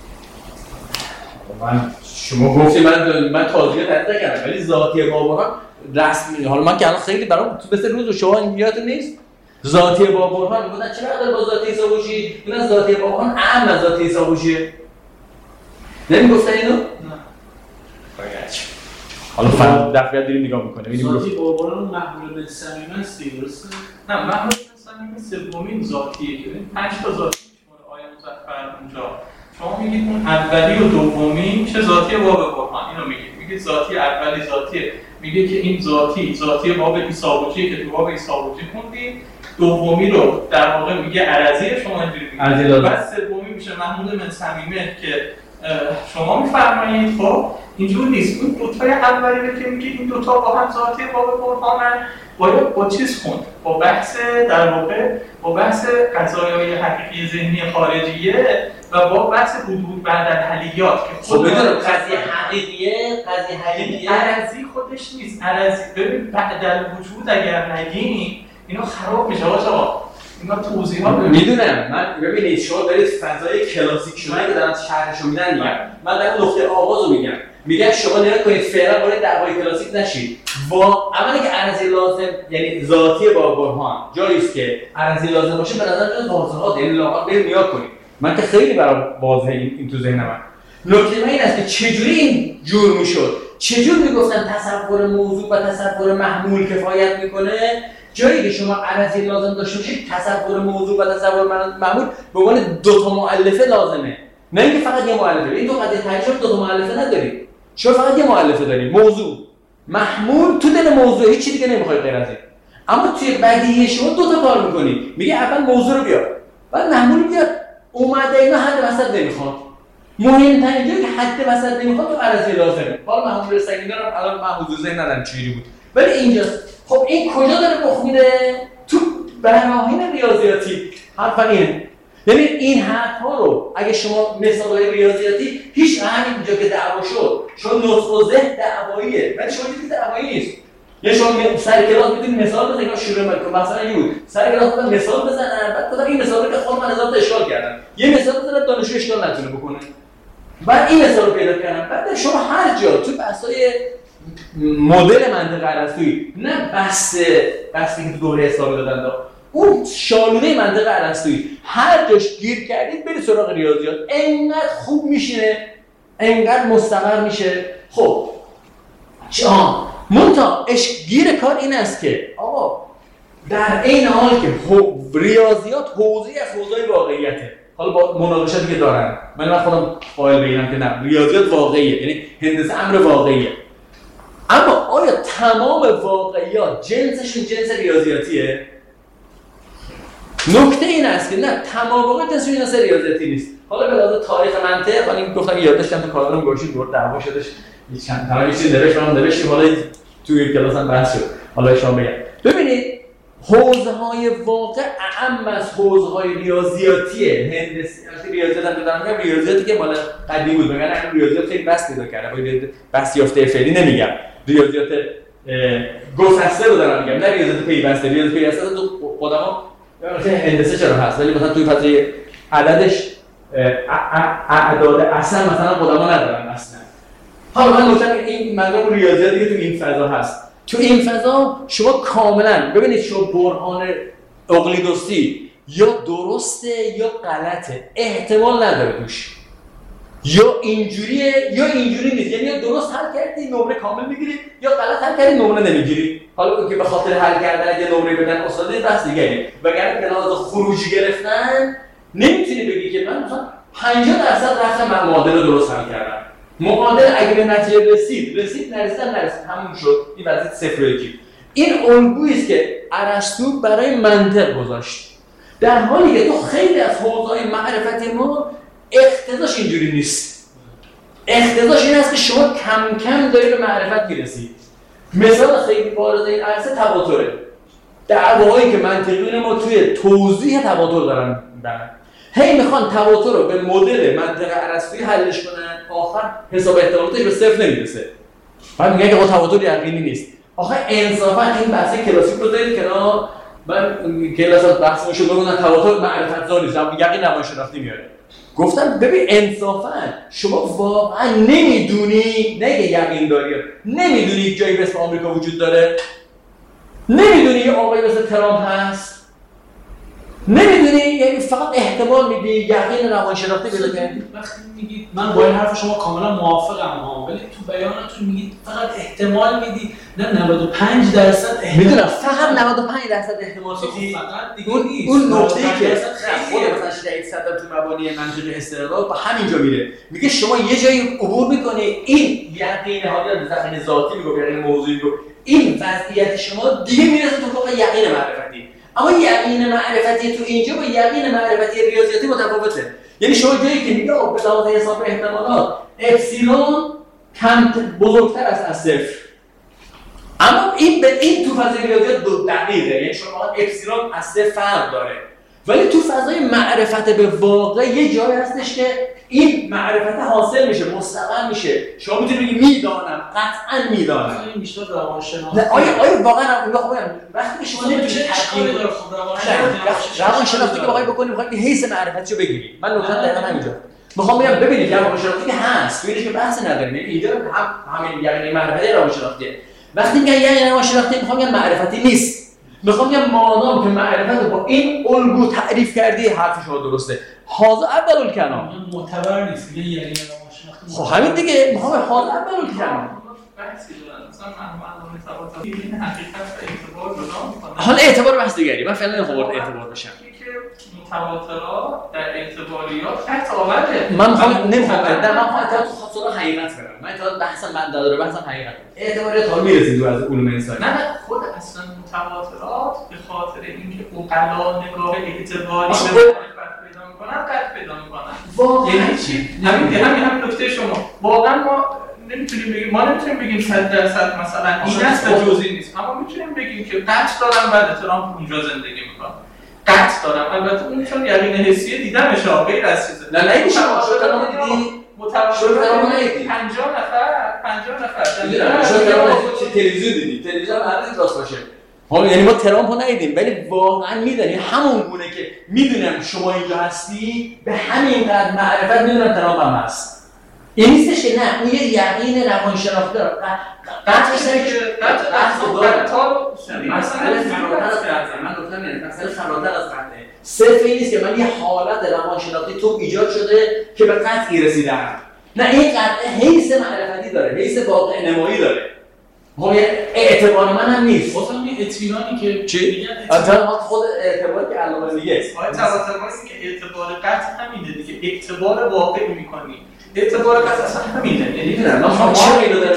شما گفتی من تازگی تحقیق کردم ولی ذاتی باب برهان رسمی. حالا من که الان خیلی برام مثل روز و شما این یادتون نیست ذاتی باب برهان میگفتن چرا داره با ذاتی ایساوجی؟ اینا ذاتی باب برهان اعم از ذاتی ایساوجیه. نمیگفتن اینو؟ نه. حالا فهم دفعه دیگه نگاه میکنه. ذاتی باب برهان محمول به صمیمه است دیگه درسته؟ نه محمول به صمیمه سومین ذاتیه که 5 تا ذاتی شماره آیه مزفر اونجا. شما میگید اون اولی و دومی چه ذاتی باب برهان اینو میگید ذاتی اولی ذاتیه. میگه که این ذاتی باب ایساوجی که تو باب ایساوجی خوندید، دومی رو در واقع میگه عرضی شما اینجوری میگید، بعد سومی میشه محمول من صمیمه که شما میفرمایید. خب اینجور نیست. اون دوتای اولی رو که میگه این دوتا با هم ذاتی باب برهانن باید با چیز خوند؟ با بحث در واقع با بحث قضایای حقیقی ذهنی خارجیه و با بحث حدود بعد الحلیات که خود بدونم قضیه حقیقیه عرضی خودش نیست. عرضی ببین بعد الوجود اگر نگیم اینا خراب میشه آقا. اینا توضیحات میدونم. من ببینید شما دارید فضای کلاسیک شده که دارن شرحشو میدن میگم. من در نقطه آغازو میگم شما نگاه کنید فعلا وارد دعوای کلاسیک نشید. با اولی که عرضی لازم یعنی ذاتی با برهان جایی است که عرضی لازم باشه به نظر میاد واضحات یعنی لاغر برید نگاه کنید. من که خیلی برام واضحه این تو ذهنم. نکته این است که چجوری این جور میشد؟ چجور میگفتن تصور موضوع و تصور محمول کفایت میکنه؟ جایی که شما عرضی لازم داشته باشید تصور موضوع و تصور محمول به عنوان دو تا مؤلفه لازمه. نه اینکه فقط یه مؤلفه. این دو قضیه ترجمه دو تا مؤلفه ندارید. شما فقط یه مؤلفه دارید. موضوع محمول تو دل موضوع هیچ چیزی دیگه نمیخواید غیر از این. اما توی بدیهی شما دو تا کار میکنید. میگه اول موضوع رو بیار. بعد محمول بیار. اومده اینا حد وسط نمیخواد. مهمترین جایی که حد وسط نمیخواد تو عرضه لازمه. حالا من همون رسنگی دارم الان من حضور ذهن ندارم چجوری بود. ولی اینجاست. خب این کجا داره رخ میده؟ تو براهین ریاضیاتی. حرف اینه. یعنی این حرف‌ها رو اگه شما مثال‌های ریاضیاتی هیچ همین اینجا که دعوا شد چون نطق و ذهن دعواییه ولی شما دیدید دعوایی نیست. یه شما سر کلاس می‌دونید مثال بزنید که شروع می‌کنم مثلا یه بود سر کلاس گفتم مثال بزنن بعد گفتم این مثال رو که خود من هزار تا اشکال کردم یه مثال بزنم دانشجو اشکال نتونه بکنه بعد این مثال رو پیدا کردم بعد شما هر جا تو بحث‌های مدل منطق ارسطویی نه بحثی که دوره حسابی دادن اون شالوده منطق ارسطویی هر جاش گیر کردید برید سراغ ریاضیات انقدر خوب میشینه انقدر مستقر میشه. خب منتها گیر کار این است که آقا در این حال که ریاضیات حوزه‌ای از حوزه‌های واقعیته حالا با مناقشاتی که دارن من خودم قائل بگیرم که نه ریاضیات واقعیه یعنی هندسه امر واقعیه اما آیا تمام واقعیات جنسشون جنس ریاضیاتیه؟ نکته این است که نه تمام واقعیات جنس ریاضیاتی نیست. حالا به لحاظ تاریخ منطق حالا این گفتم یاد داشتم تو کارانم گوشید بود دعوا شدش چند تا چیزی نوشتم حالا توی کلاس هم بحث شد حالا شما بگم ببینید حوزه‌های واقع اعم از حوزه‌های ریاضیاتیه هندسی ریاضیات هم دارم میگم ریاضیاتی که مال قدیم بود میگن این ریاضیات خیلی بس پیدا کرده با بس یافته فعلی نمیگم ریاضیات گسسته رو دارم میگم نه ریاضیات پیوسته ریاضیات پیوسته تو خودمون هندسه چرا هست ولی مثلا توی فضای عددش اعداد اصلا مثلا خودمون ندارن اصلا حالا من گفتم این مقام ریاضیاتی که تو این فضا هست تو این فضا شما کاملا ببینید شما برهان اقلیدوسی یا درسته یا غلطه احتمال نداره توش یا اینجوریه یا اینجوری نیست یعنی یا درست حل کردی نمره کامل میگیری یا غلط حل کردی نمره نمیگیری حالا که به خاطر حل کردن یه نمره بدن استاد بس دیگه وگرنه به لحاظ خروجی گرفتن نمیتونی بگی که من مثلا 50% رفتم من معادله رو درست حل کردم معادله اگه به نتیجه رسید نرسید همون شد این وضعیت 0 و 1 این الگویی است که ارسطو برای منطق گذاشت در حالی که تو خیلی از حوزه‌های معرفتی ما اقتضاش اینجوری نیست اقتضاش این است که شما کم کم داری به معرفت میرسید مثال خیلی بارز این عرصه تواتره دعواهایی که منطقیون ما توی توضیح تواتر دارن هی میخوان تواتر رو به مدل منطق ارسطویی حلش کنن آخر حساب احتمالاتش به 0 نمیرسه بعد میگن که تواتر یقینی نیست آخه انصافا این بحث کلاسیک رو دارید کنار من کلاس بحثمون شد بگم تواتر معرفت زا نیست یقین روانشناختی میاره گفتم ببین انصافا شما واقعا نمیدونی نه یقین داری نمیدونی جایی به اسم آمریکا وجود داره نمیدونی یه آقایی مثل ترامپ هست نمیدونی یعنی فقط احتمال میدی یقین روانشناختی پیدا کردی وقتی میگید من با این حرف شما کاملا موافقم ولی تو بیانتون میگید فقط احتمال میدی نه 95% احتمال میدونم فقط 95% احتمال میدی فقط دیگه نیست اون نکته‌ای که خود مثلا شهید صدر تو مبانی منطق استقلال با همینجا میره میگه شما یه جایی عبور میکنی این یقین حالا زمین ذاتی میگه یقین موضوعی میگه این وضعیت شما دیگه میرسه تو فوق یقین معرفتی اما یقین معرفتی تو اینجا با یقین معرفتی ریاضیاتی متفاوته یعنی شما جایی که میگه به لحاظ حساب احتمالات اپسیلون کم بزرگتر است از 0 اما این تو فضای ریاضیات دقیقه یعنی شما اپسیلون از 0 فرق داره ولی تو فضای معرفت به واقع یه جایی هستش که این معرفت حاصل میشه مستقر میشه شما میتونید بگید میدانم قطعا میدانم این بیشتر روانشناختی آیا واقعا وقتی شما نمیشه اشکالی داره خب روانشناختی که واقعا بکنید میخواید حیث معرفتیو بگیرید من نکته دقیقاً همینجا میخوام بگم ببینید روانشناختی که هست تویش که بحث نداریم یعنی ایده همین یعنی معرفت روانشناختیه وقتی میگن یعنی روانشناختی میخوام بگم معرفتی نیست میخوام بگم مادام که معرفت با این الگو تعریف کردی حرف شما درسته هذا اول الکلام معتبر نیست دیگه یعنی روانشناختی خب همین دیگه میخوام هذا اول الکلام بحثی دارن مثلا من تواتر این حقیقت و اعتبار جدا میکنم حالا اعتبار بحث دیگری من فعلا نمیخوام وارد اعتبار بشم که متواترات در اعتباریات تحت آورده من نمیخوام تا خاطر حقیقت برم من تا بحثم من داره بحثم حقیقت اعتباریات تا میرسید از علوم انسانی نه خود اصلا متواترات به خاطر اینکه عقلا نگاه اعتباری به معرفت پیدا میکنن قد پیدا میکنن یعنی چی؟ همین نکته شما واقعا ما نمیتونیم بگیم 100% مثلا این است و جز این نیست، اما میتونیم بگیم که قطع دارم بعد ترامپ اونجا زندگی میکنه، قطع دارم. البته اون چون یقین حسی دیدمش غیر از چیزه. نه شما شما دیدی متوجه 50 نفر چه تلویزیون دیدی؟ تلویزیون هر راست باشه. یعنی ما ترامپو ندیدیم ولی واقعا میدونیم همون گونه که میدونم شما اینجا هستی به همین قدر معرفت میدونم ترامپ هم هست. این نیستش که نه اون یه یقین روانشناختی داره. قطعش نمیشه قطع من گفتم مثلا فراتر از قطعه صرف این نیست که من یه حالت روانشناختی تو ایجاد شده که به قطعی رسیدم. نه این قطعه حیث معرفتی داره، حیث واقع نمایی داره. اعتبار من هم نیست. خودم این اطمینانی که چی؟ اصلا خود اعتبار که علامه دیگه است. طبعاً که اعتبار قطع همینه دیگه، اعتبار واقعی می‌کنی. اعتبار قطع اصلا همینه. یعنی من چرا اینو دارم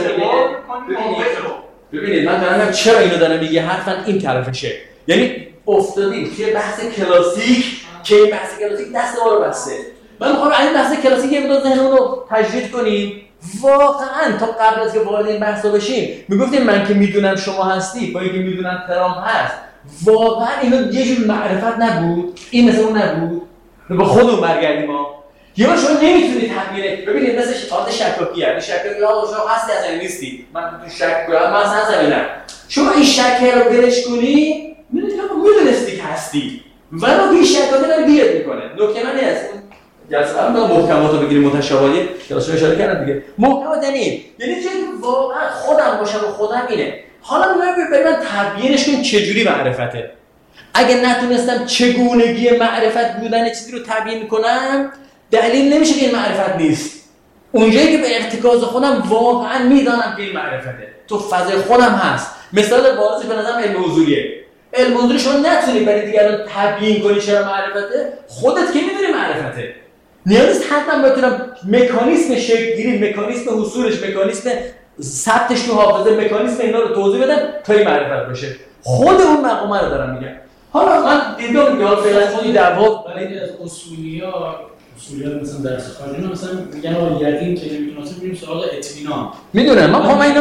ببینید من دارم چرا اینو دارم میگه حرفاً این طرفشه. یعنی افتادیم توی بحث کلاسیک که این بحث کلاسیک دست ما رو بسته. من می‌خوام این بحث کلاسیک یه مقدار ذهنمون رو تجدید کنیم. واقعا تا قبل از که وارد این بحثا بشیم میگفتیم من که میدونم شما هستی با اینکه میدونم ترامپ هست، واقعا اینا یه جور معرفت نبود؟ این مثل اون نبود؟ به خودمون برگردیم ما. یه بار شما نمیتونید تحمیل ببینید مثل حالت شکاکیه. این شکاکی شما هستی اصلا نیستی. من تو شک کنم من اصلا زمینم. شما این شکه رو برش کنی میدونستی که هستی. ولی این شکاکی داره گیرت میکنه. نکته من هست جلسه هم محکمات رو بگیریم متشابهی کلاسش اشاره کردم دیگه. محکمات یعنی چیزی که واقعا خودم باشم و خودم اینه. حالا بریم من تبیینش کنم چجوری معرفته. اگه نتونستم چگونگی معرفت بودن چیزی رو تبیین کنم دلیل نمیشه که این معرفت نیست. اونجایی که به ارتکاز خودم واقعا میدانم که این معرفته تو فضای خودم هست. مثال بارزش به نظرم علم حضوریه. علم حضوری شما نتونی برای دیگران تبیین کنی چرا معرفته، خودت که میدونی معرفته. نیاز نیست حتما بتونم مکانیسم شکل‌گیری، مکانیسم حصولش، مکانیسم ثبتش تو حافظه، مکانیسم اینا رو توضیح بدم تا این معرفت بشه. خود اون مقامه رو دارم میگم. حالا من دیدم که حالا فعلا این دعوا برای از اصولیات مثلا درس خارجی مثلا میگن آقا یقین که نمیتونیم بریم سراغ اطمینان. میدونم من اینا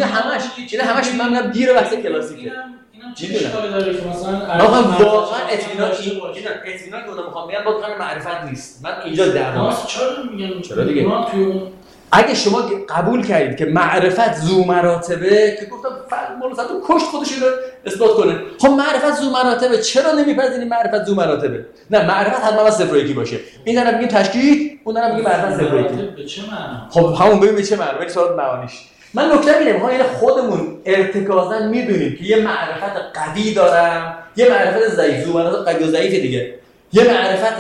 همش من میگم گیر بحث کلاسیکه. چی اشکالی داره که مثلا واقعا اطمینان که اونم میخوام بگم با همین معرفت نیست. من اینجا دعوا چرا میگم چرا دیگه اگه شما قبول کردید که معرفت ذو مراتبه که گفتم مولوساتون کشت خودش رو اثبات کنه. خب معرفت ذو مراتبه چرا نمیپذیرید معرفت ذو مراتبه؟ نه معرفت حتما باید 0 و 1 باشه. این طرف میگیم تشکیک، اون طرف میگیم معرفت 0 و 1. به چه معنا؟ خب همون ببین به چه معنا، ولی سوال معانیش. من نکته اینه میخوام یعنی خودمون ارتکازا میدونیم که یه معرفت قوی دارم، یه معرفت ضعیف، معرفت قوی و ضعیف دیگه. یه معرفت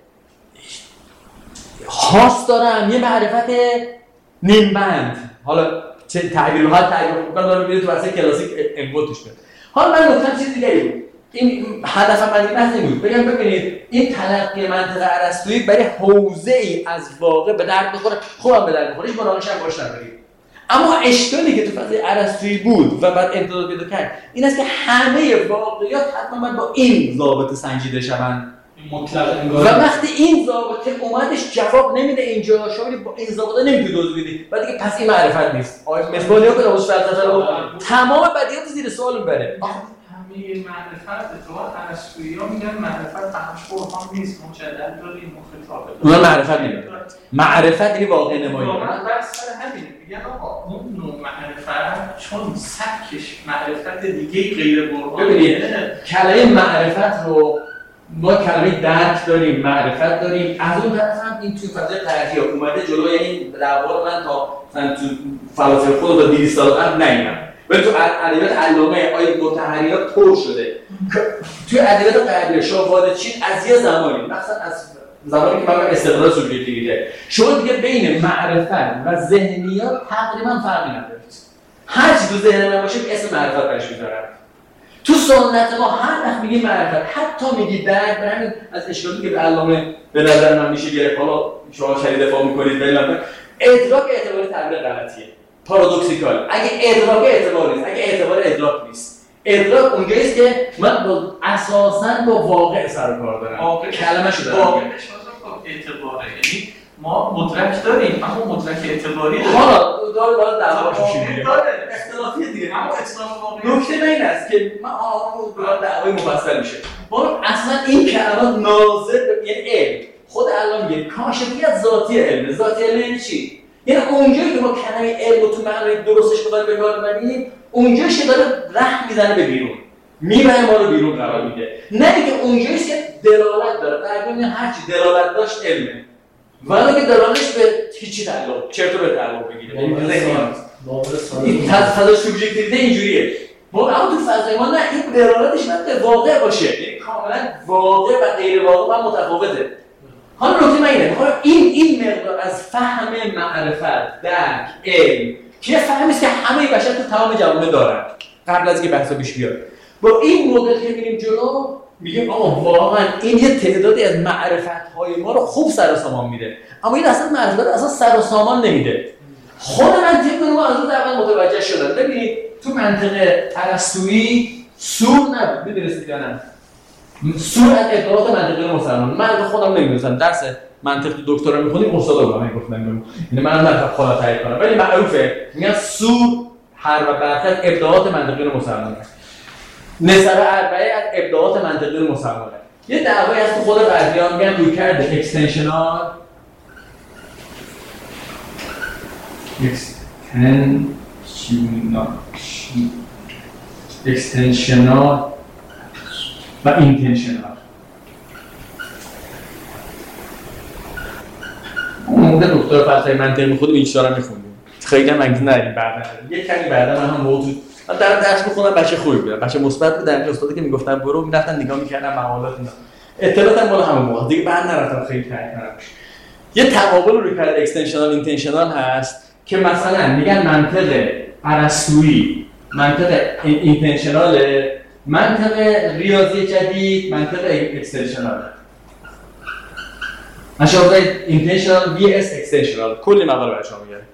خاص دارم، یه معرفت نیمبند. حالا چه تعبیر کنم میره تو واسه کلاسیک امبو توش میاد. حالا من گفتم چیز دیگه بود. این هدف من این بحث بود. بگم ببینید این تلقی منطق ارسطویی برای حوزه‌ای از واقع به درد می‌خوره، خوبم به درد می‌خوره، هیچ مناقشه هم باش نداریم. اما اشکالی که تو فضای ارسطویی بود و بعد امتداد پیدا کرد این است که همه واقعیات حتما با این ضابطه سنجیده شوند. مطلق انگار و وقتی این ضابطه اومدش جواب نمیده اینجا شما با این ضابطه نمیتونی توضیح بدی بعد دیگه پس این معرفت نیست. مثالی ها که روش فلسفه رو تمام بدیهیات زیر سوال میبره. همه معرفت تو ارسطویی‌ها میگن معرفت همش برهان نیست، مجدد داریم مخاطب. اون معرفت نمیده. معرفت یعنی واقع نمایی. من بس سر همین میگن آقا اون نوع معرفت چون سبکش معرفت دیگه غیر برهان. ببینید کلمه معرفت رو ما کلمه درک داریم، معرفت داریم. از اون طرف هم این توی فضای غربی اومده جلو، یعنی دعوا من تا مثلا تو فلسفه خود تا 200 سال قبل ندیدم. ولی تو ادبیات علامه آقای مطهری ها پر شده. توی ادبیات غربی شما وارد چین از یه زمانی، مثلا از زمانی که من استقلال سوویتی دیده، شما دیگه بین معرفت و ذهنیات تقریبا فرقی ندارید. هر چی تو ذهن من باشه اسم معرفت برش میذارن. تو سنت ما هر وقت میگی معرفت، حتی میگی درک، برای از اشکالی که به علامه به نظر من میشه گرفت، حالا شما شدید دفاع میکنید ولی من ادراک اعتبار تعبیر غلطیه، پارادوکسیکال. اگه ادراک اعتبار نیست، اگه اعتبار ادراک نیست، ادراک اونجاییست که من با اساساً با واقع سر و کار دارم. کلمه‌شو دارم. اعتباره، یعنی ما مدرک داریم اما مدرک اعتباری داریم. حالا داره دعواش میشه داره اختلافی دیگه، اما اطلاق واقعی نکته این است که من داره دعوای مفصل میشه. اصلا این که الان ناظر یعنی علم خود الان میگه کاشفیت ذاتی علم. ذاتی علم یعنی چی؟ یعنی اونجایی که ما کلمه علم رو تو معنای درستش بخوایم به کار ببریم، اونجاش که داره رحم میزنه به بیرون، میبره ما رو بیرون قرار میده. نه دیگه اونجاست که دلالت داره. تقریبا هر چی دلالت داشت علمه. ولی که دلالتش به هیچی تعلق چرت و پرت تعلق بگیره. این فضا سوبژکتیویته اینجوریه. اما تو فضای ما نه، این دلالتش باید واقع باشه. یعنی کاملا واقع و غیر واقع با متفاوته. حالا نکته من اینه، این مقدار از فهم معرفت، درک، علم که فهمی است که همه بشر تو تمام جوامع دارن. قبل از اینکه بحثا پیش بیاد، با این مدل که میریم جلو میگیم آقا واقعا این یه تعدادی از معرفت‌های ما رو خوب سر و سامان میده، اما این اصلا معرفت اصلا سر و سامان نمیده. خود من طبق رو از اون اول متوجه شدم. ببینید تو منطق ارسطویی سور نبود، میدونستید یا نه؟ سور از ادعاءات منطقی مسلمان. من خودم نمیدونستم، درس منطق دکترا میخونیم استادا به من گفتن اینو من نمیخوام خودم تایید کنم، ولی معروفه میگن سور هر و برتر ابداعات منطقی مسلمانه. نسبت اربعه از ابداعات منطقی مسلمانه. یه دعوایی هست تو خود قضیه میگن روی کرده اکستنشنال و اینتنشنال. اون دکتر فلسفه منطقی می‌خونیم این چیزا رو می‌خونیم. خیلی هم انگیزه نداریم بعدا. یک کمی بعدا من هم موضوع من درس می‌خونم، بچه خوبی بودم، بچه مثبت بود. در استادی که میگفتن برو میرفتن نگاه می‌کردن مقالات اینا. اطلاعاتم بالا همون موقع دیگه بعد نرفتم خیلی تایید کنم. یه تقابل روی کرد اکستنشنال اینتنشنال هست که مثلا میگن منطق ارسطویی منطق اینتنشنال، منطق ریاضی جدید منطق اکستنشنال. مشابه اینتنشنال وی اس اکستنشنال کلی مقاله برای شما میگم.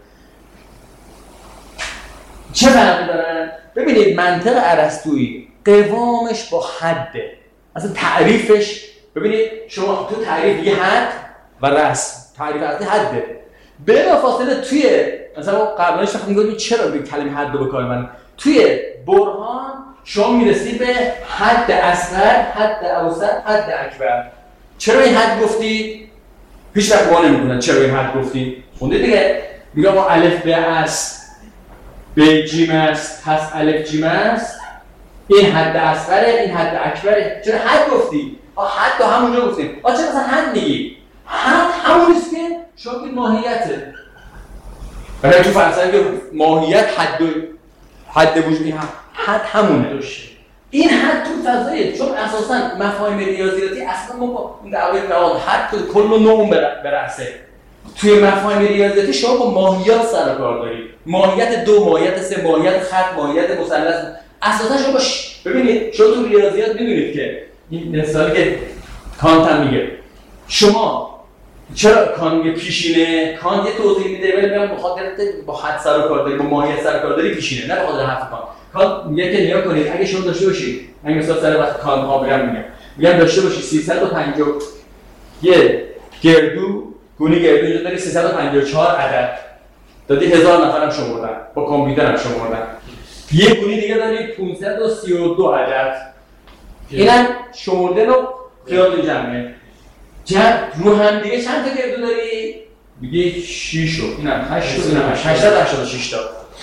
چه فرقی دارن؟ ببینید منطق ارسطویی قوامش با حده. اصلا تعریفش ببینید شما تو تعریف یه حد و رسم، تعریف اصلی حده. بلافاصله توی مثلا قبلش وقتی میگفتیم چرا به کلمه حد رو به کار من، توی برهان شما میرسی به حد اصغر، حد اوسط، حد اکبر. چرا این حد گفتی؟ هیچ وقت ما نمیدونن چرا این حد گفتی. خونده دیگه میگم ما الف به است، به جیم است، پس الف جیم است، این حد اصغره، این حد اکبره. چرا حد گفتی؟ حد تا همونجا گفتیم. چرا مثلا حد میگی؟ حد همونیست که شما بگید ماهیته. ولی تو فلسفه که ماهیت حد وجودی حد همونه. این حد تو فضایه، چون اساساً مفاهیم ریاضیاتی اصلا ما با این دعوای حد کل نوع برسه. توی مفاهیم ریاضیاتی شما با ماهیت سر و کار دارید. ماهیت 2، ماهیت 3، ماهیت خط، ماهیت مثلث. اساساً شما ببینید شما تو ریاضیات می‌دونید که این مثالی که کانت هم میگه شما چرا کانت میگه پیشینه؟ کانت یه توضیح میده ولی میگم بخاطر با حد سر و کار داری، با ماهیت سر و کار داری پیشینه، نه بخاطر حرف کانت میگه که نگاه کنید اگه شما داشته باشید، من مثلا سر وقت کانت ها میگم داشته باشید 350 یه گردو گونی گردو اینجا داری 354 عدد دادی 1000 نفرم شمردن، با کامپیوترم شمردن. یه گونی دیگه داری 532 عدد، اینم شمرده رو خیال جمعه رو هم دیگه چند تا گردو داری؟ میگه 6 رو، اینم 8 رو، اینم 886 تا.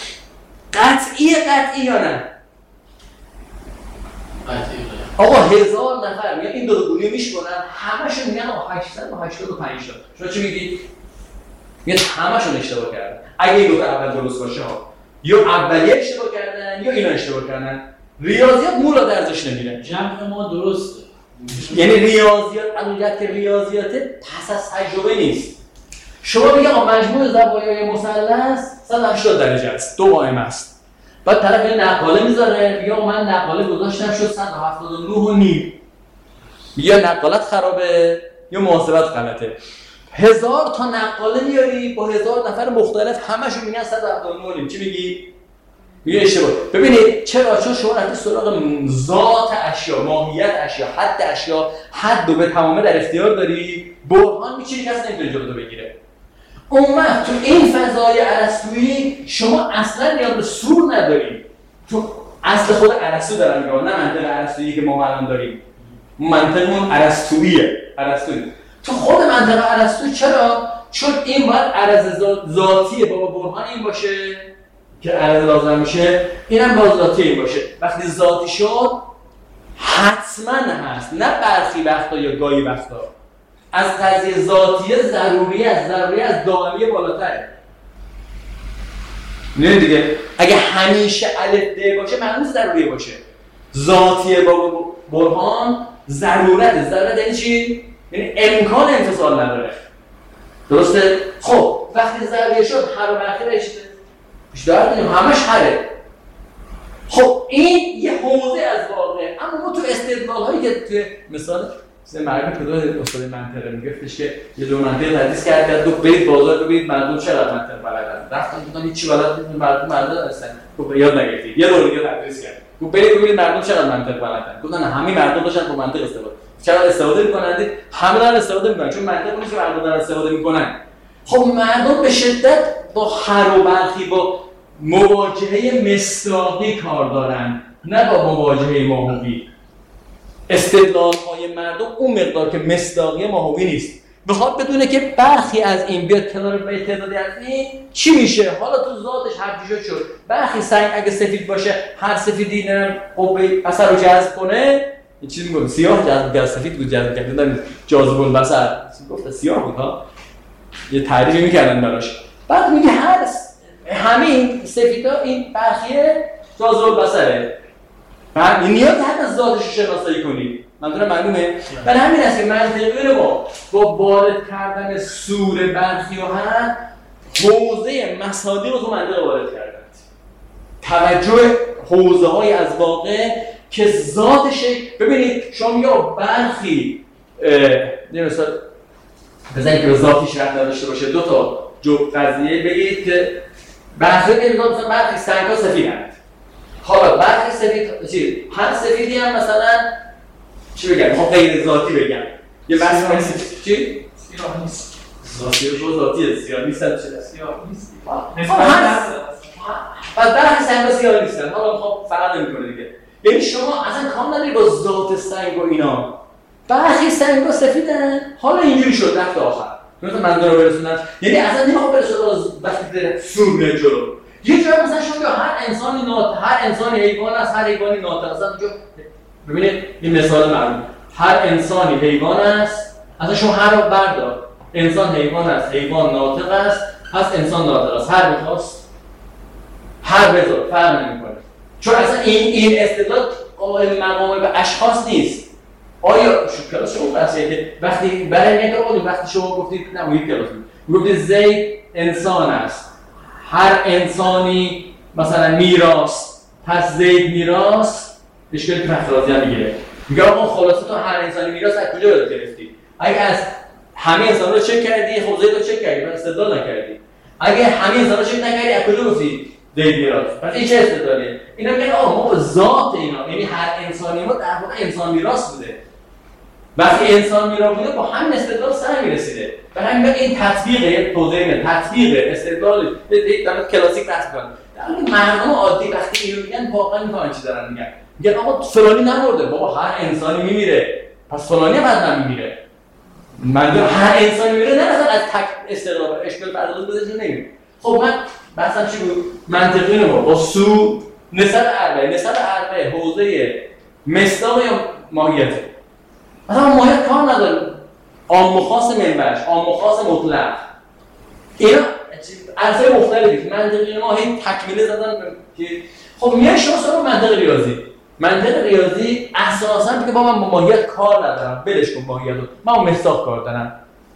قطعی یا نه؟ قطعی. آقا 1000 نفر میگن این دو گونی میشکنن، همشون میگن 885 تا. شما چی میگید؟ میگن همشون اشتباه کردن. اگه این دو تا اول درست باشه ها، یا اولیه اشتباه کردن یا اینا اشتباه کردن. ریاضیات مولا درزش نمیره. جمع ما درسته. یعنی ریاضیات عملیات که ریاضیات پس از تجربه نیست. شما میگه آقا مجموع زوایای مثلث 180 درجه است، 2 قائم است. بعد طرف یه نقاله میذاره میگه آقا من نقاله گذاشتم شد 179.5. یا نقالت خرابه یا محاسبات غلطه. 1000 تا نقاله میاری با 1000 نفر مختلف همشون میگن 179.5. چی میگی؟ میگه اشتباه. ببینید چرا؟ چون شما رفتید سراغ ذات اشیا، ماهیت اشیا، حد اشیا، حد رو به تمامه در اختیار داری، برهان میچینی کسی نمیتونه جلو بگیره. اون وقت تو این فضای ارسطویی شما اصلا نیاز به سور نداری. تو اصل خود ارسطو دارن میگن، نه منطق ارسطویی که ما الان داریم. منطقمون ارسطوییه، ارسطویی. تو خود منطق ارسطو چرا؟ چون این باید عرض ذاتیه با برهان این باشه که عرض لازم میشه، اینم با ذاتی این باشه. وقتی ذاتی شد حتما هست، نه برخی وقتا یا گاهی وقتا. از قضیه ذاتیه ضروری از دائمی بالاتره. نه دیگه اگه همیشه الف ب باشه معنی ضروری باشه. ذاتیه با برهان ضرورت یعنی چی؟ یعنی امکان انفصال نداره. درسته؟ خب وقتی ضروری شد هر و بخیره چیزه؟ بیشتر داریم همش هره. خب این یه حوزه از واقعه. اما ما تو استدلال هایی که توی مثال مرگم کدوم استاد منطقه میگفتش که یه دو منطقه تدریس کرد دو برید بازار ببینید مردم چقدر منطقه بلدن. رفتن دیدن هیچ بلد نیستن، مردم هستن. خب یاد نگرفتید. یه دور دیگه تدریس کرد. گفت برید ببینید مردم چقدر منطقه بلدن. گفتن همه مردم داشتن با منطق استفاده. چرا استفاده میکنند؟ همه دارن استفاده میکنن چون منطق نیست که مردم دارن استفاده میکنن. خب مردم به شدت با هر و برخی با مواجهه مصداقی کار دارن، نه با مواجهه ماهوی. استدلال‌های مردم اون مقدار که مصداقی ماهوی نیست. بخواد بدونه که برخی از این بیاد کنار به تعدادی از این چی میشه؟ حالا تو ذاتش هر چیزی شد. برخی سنگ اگه سفید باشه، هر سفیدی نه قوه اثر رو جذب کنه. این چیزی میگم سیاه جذب سفید بود جذب کردن جاذبه البصر. گفت سیاه بود ها. یه تعریفی میکردن براش. بعد میگه همین سفیدا این برخیه جاذبه البصره. بعد نیاز هست ذاتش رو شناسایی کنی. منظورم معلومه؟ برای همین است که منطقی رو با وارد کردن سور برخی و هم حوزه مصادیق رو تو منطقه وارد کردن. توجه حوزه های از واقع که ذاتش ببینید شما یا برخی مثلا بزنید که ذاتیش رفت نداشته باشه دو تا قضیه بگید که برخی مثلا برخی سنگ‌ها سفیدند. حالا برخی سفید چی؟ هر سفیدی هم مثلا چی بگم؟ خب غیر ذاتی بگم. یه بحث چی؟ سیاه نیست. ذاتیه سیاه نیست چه؟ سیاه نیست. بعد برخی سنگ‌ها سیاه نیستن. حالا خب فرق نمی‌کنه دیگه. یعنی شما اصلا کام نداری با ذات سنگ و اینا. برخی سنگ‌ها سفیدن. حالا اینجوری شد رفت آخر. مثلا منظور رو برسونن. یعنی اصلا نمی‌خوام برسونه وقتی در سور میاد جلو. یه جایی مثلا شما هر انسانی حیوان است، هر حیوانی ناطق است. ببینید این مثال معلوم. هر انسانی حیوان است. اصلا شما هر رو بردار. انسان حیوان است، حیوان ناطق است، پس انسان ناطق است. هر بخواست هر بذار فرق نمی‌کنه. چون اصلا این استدلال قائل مقام به اشخاص نیست. آیا کلاس شما بحثیه که وقتی برای وقتی شما گفتید نموید کلاس گفتید زید انسان است. هر انسانی مثلا میراث پس زید میراث اشکالی که مخراجی هم میگیره. میگه آقا خلاصه تو هر انسانی میراث از کجا رو گرفتی؟ اگه از همه انسان رو چک کردی خب زید رو چک کردی و استدلال نکردی. اگه همه انسان رو چک نکردی از کجا گفتی زید میراث؟ پس این چه استدلالیه؟ اینا میگن آقا ما به ذات اینا یعنی هر انسانی ما در واقع انسان میراث بوده. وقتی انسان میراث بوده با همین استدلال سر میرسیده. برای همین این تطبیق توضیح تطبیق استدلال در کلاسیک بحث می‌کنن. در مردم عادی وقتی اینو میگن واقعا می‌فهمن چی دارن میگن. میگن آقا فلانی نمرده بابا هر انسانی میمیره. پس فلانی بعد نمیمیره. منظور هر انسانی میمیره نه مثلا از تک استقلال اشکال پرداخت بده نمیگه. خب من بحثم چی بود؟ منطقی رو با سو نسب عربه حوزه مصداق یا ماهیت. مثلا ماهیت کار نداره. عام و خاص منبعش، عام و خاص مطلق. اینا عرضه مختلفی منطقی ما هی تکمیله زدن که خب میای شما سراغ منطق ریاضی. منطق ریاضی اساساً که با من با ماهیت کار ندارم. بلش کن ماهیت رو. من با مصداق کار دارم.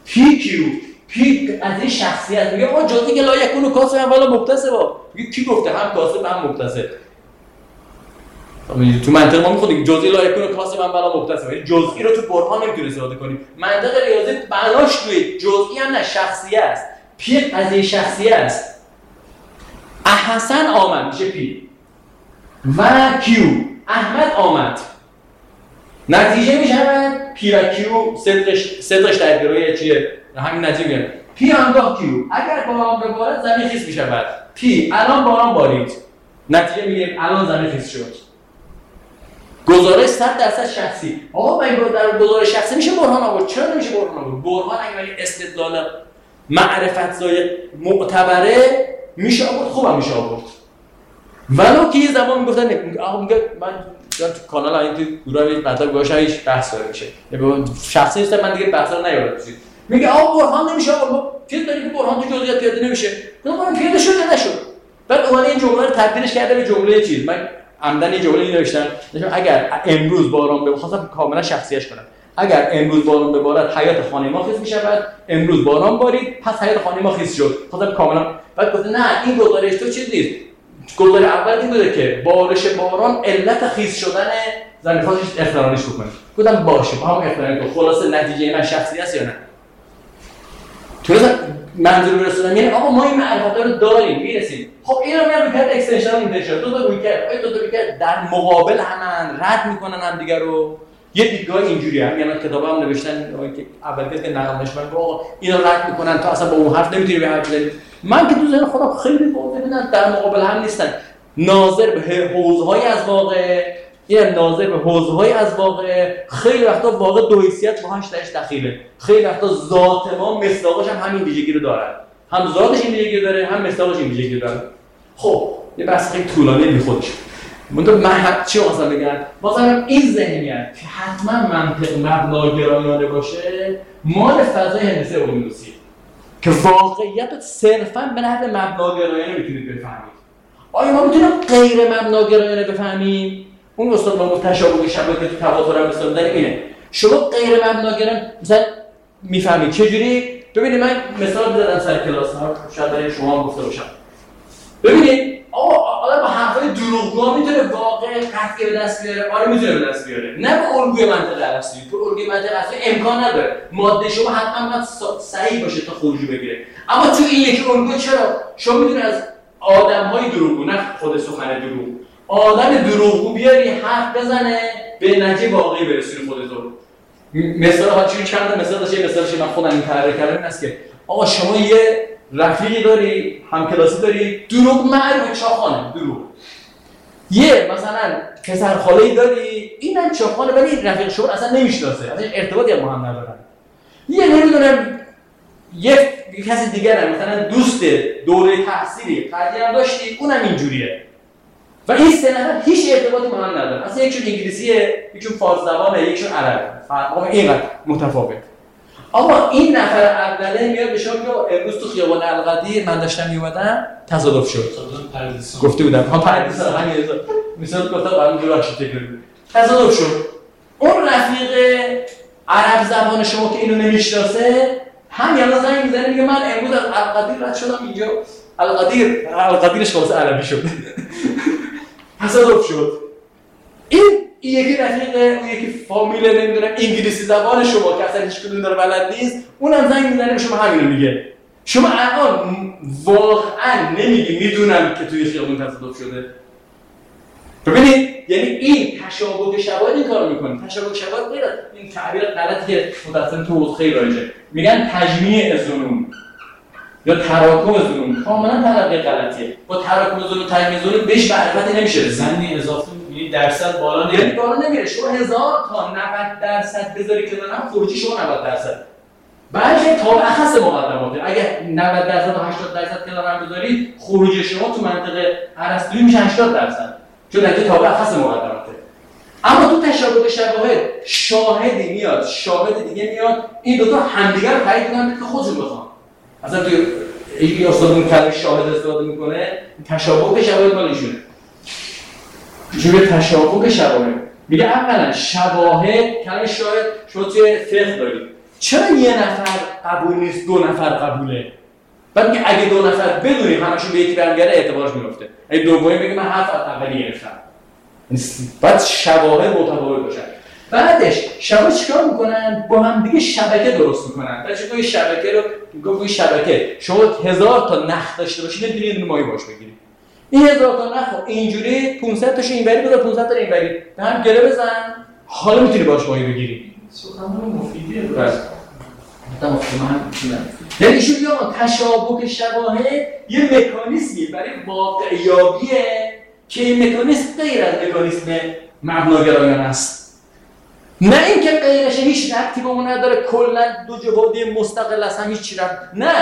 پی از این شخصیت میگه آقا جزئی که لا یکون کاسب اولا متصل میگه کی گفته هم کاسب هم متصل. تو منطق ما میخواد جزئی لا یکون کاسب اولا متصل. یعنی جزئی رو تو برهان نمیتونی استفاده کنی. منطق ریاضی بناش توی جزئی هم نه شخصیه است. پی از این شخصیه است. احسن آمن میشه پی. و کیو احمد آمد. نتیجه میشود پی و کیو صدقش در گروه چیه؟ همین نتیجه میگم پی آنگاه کیو اگر باران ببارد زمین خیس میشود. پی الان باران بارید، نتیجه میگیم الان زمین خیس شد. گزارش 100% شخصی. آقا من در گزارش شخصی میشه برهان آورد؟ چرا نمیشه برهان آورد؟ برهان اگه استدلال معرفت زای معتبره میشه آورد، خوبم میشه آورد. ولو که یه زمان میگفتن آقا میگه من تو کانال این تو گروه مطلب گوشم هیچ بحث داره میشه. شخصی نیست من دیگه بحثا رو نیارم بزید. میگه آقا برهان نمیشه آورد. چه داری که برهان تو جزئیات پیاده نمیشه؟ گفتم پیاده شد یا نشد. بعد اومد این جمله رو تبدیلش کرده به جمله چیز. من عمدن این جمله نوشتم اگر امروز باران بخواستم کاملا شخصیش کنم. اگر امروز باران ببارد حیات خانه ما خیس میشود. امروز باران بارید پس حیات خانه ما خیس شد. خواستم کاملا بعد گفت نه این گزارش تو چیز نیست. گزارش اول این بوده که بارش باران علت خیس شدن زمین خواستش اخترانیش بکنه. گفتم باشه با هم اخترانی تو خلاص نتیجه من شخصی است یا نه. تو منظور برسونم یعنی آقا ما این معرفت رو داریم میرسیم. خب اینا میان میگن اکستنشن اینترشن دو تا رویکرد در مقابل همن رد میکنن هم دیگه رو. یه دیدگاه اینجوریه هم یعنی کتابم نوشتن که اول که نقلش من آقا اینا رد میکنن تو اصلا با اون حرف نمیتونی به حرف بزنی. من که تو ذهن خودم خیلی واضحه در مقابل هم نیستن. ناظر به حوزه‌های از واقع یعنی ناظر به حوزه‌های از واقع خیلی وقتا واقع دو حیثیت با همش درش دخیله. خیلی وقتا ذات ما مصداقش هم همین ویژگی رو داره. هم ذاتش این ویژگی داره هم مصداقش این ویژگی داره. خب یه بحث خیلی طولانی بی خودش. من چی واسه بگم؟ مثلا این ذهنیت که حتما منطق مبناگرایانه باشه مال فضای هندسه علوم‌نوسیه که واقعیت صرفاً به نحو مبناگرایانه میتونید بفهمید. آیا ما میتونیم غیر مبناگرایانه بفهمیم؟ اون استاد ما تشابه شبکه تو تواتر هم مثال داریم اینه. شما غیر مبناگرایانه مثلا میفهمید چجوری؟ ببینید من مثال می‌زدم سر کلاس ها شاید برای شما هم گفته باشم. ببینید آدم با حرفای دروغگو میتونه واقع قطعی به دست بیاره. آره میتونه به دست بیاره. نه به الگوی منطق اصلی. تو الگوی منطق اصلی امکان نداره. ماده شما حتما باید صحیح باشه تا خروجی بگیره. اما تو این یکی الگو چرا؟ شما میتونی از آدم‌های دروغگو نه خود سخن دروغ. آدم دروغگو بیاری حرف بزنه به نتیجه واقعی برسونی خودتون. مثلا ها چند تا مثال داشته مثالش من خودم این طرح کردم این است که آقا شما یه رفیقی داری همکلاسی داری دروغ معروف چاخانه دروغ. یه مثلا پسر خاله‌ای داری اینم چاخانه ولی رفیق شما اصلا نمیشناسه اصلا ارتباطی با هم ندارن. یه نمیدونم یه کسی دیگه مثلا دوست دوره تحصیلی قضیه هم داشتی اونم اینجوریه و این سه نفر هیچ ارتباطی با هم ندارن. اصلا یکشون انگلیسیه یکشون فارسی زبانه یکشون عربه فرق اینقدر متفاوت. اما این نفر اوله میاد به شما میگه امروز تو خیابان القدیر من داشتم میومدم تصادف شد. گفته بودم ها پردیسان همین مثلا گفتم قانون جور آرشیتکتور تصادف شد. اون رفیق عرب زبان شما که اینو نمیشناسه هم یعنی زنگ میزنه میگه من امروز از القدیر رد شدم اینجا القدیرش واسه عربی شد. تصادف شد. این یکی رفیق اون یکی فامیل نمیدونم انگلیسی زبان شما که اصلا هیچ کدوم داره بلد نیست اونم زنگ میزنه به شما همینو میگه. شما الان واقعا نمیگی میدونم که توی خیابون تصادف شده. ببینید یعنی این تشابه شواهد این کارو میکنه. تشابه شواهد غیر این تعبیر غلطی که متأسفانه تو حوزه خیلی رایجه میگن تجمیع ظنون یا تراکم ظنون. کاملا تلقی غلطیه. با تراکم ظنون تجمیع ظنون بهش معرفتی نمیشه. زنی اضافه یعنی درصد بالا نمیره. یعنی بالا نمیره. شما 1000 تا 90% بذاری که دارم خروجی شما 90%. بعد تا به اخص مقدماته. اگه 90% و 80% کنار بذارید خروجی شما تو منطقه ارسطویی میشه 80%. چون دیگه تا به اخص مقدماته. اما تو تشابه شواهد شاهدی میاد، شاهد دیگه میاد، این دو تا همدیگه رو تایید میکنن که خودشون بخوان. اصلا تو یه استادمون کلمه شاهد استفاده میکنه، تشابه شواهد مال ایشونه. جوری تشابه شواهد. میگه اولا شواهد، کلمه شاهد شما توی فقه دارید. چرا یه نفر قبول نیست، دو نفر قبوله؟ بعد میگه اگه دو نفر بدونیم همشون به یکی برمیگرده اعتبارش میفته. اگه دومی میگه من حرف اولی گرفتم. بعد شواهد متفاوت باشن. بعدش شواهد چیکار میکنن؟ با هم دیگه شبکه درست میکنن. بعد چطور این شبکه رو میگم این شبکه شما 1000 تا نخ داشته باشید نمیتونید ماهی باش بگیرید. این 1000 تا نخو اینجوری 500 تاشو اینوری بذار 500 تا اینوری به هم گره بزن حالا میتونی باش ماهی بگیری. سخنرانی مفیدیه درست. یعنی ایشون میگه تشابک شواهد یه مکانیزمی برای واقعیابیه که این مکانیزم غیر از مکانیزم مبناگرایانه است. نه اینکه غیرش هیچ ربطی به اون نداره، کلا دو جوابی مستقل از هم هیچ ربط. نه،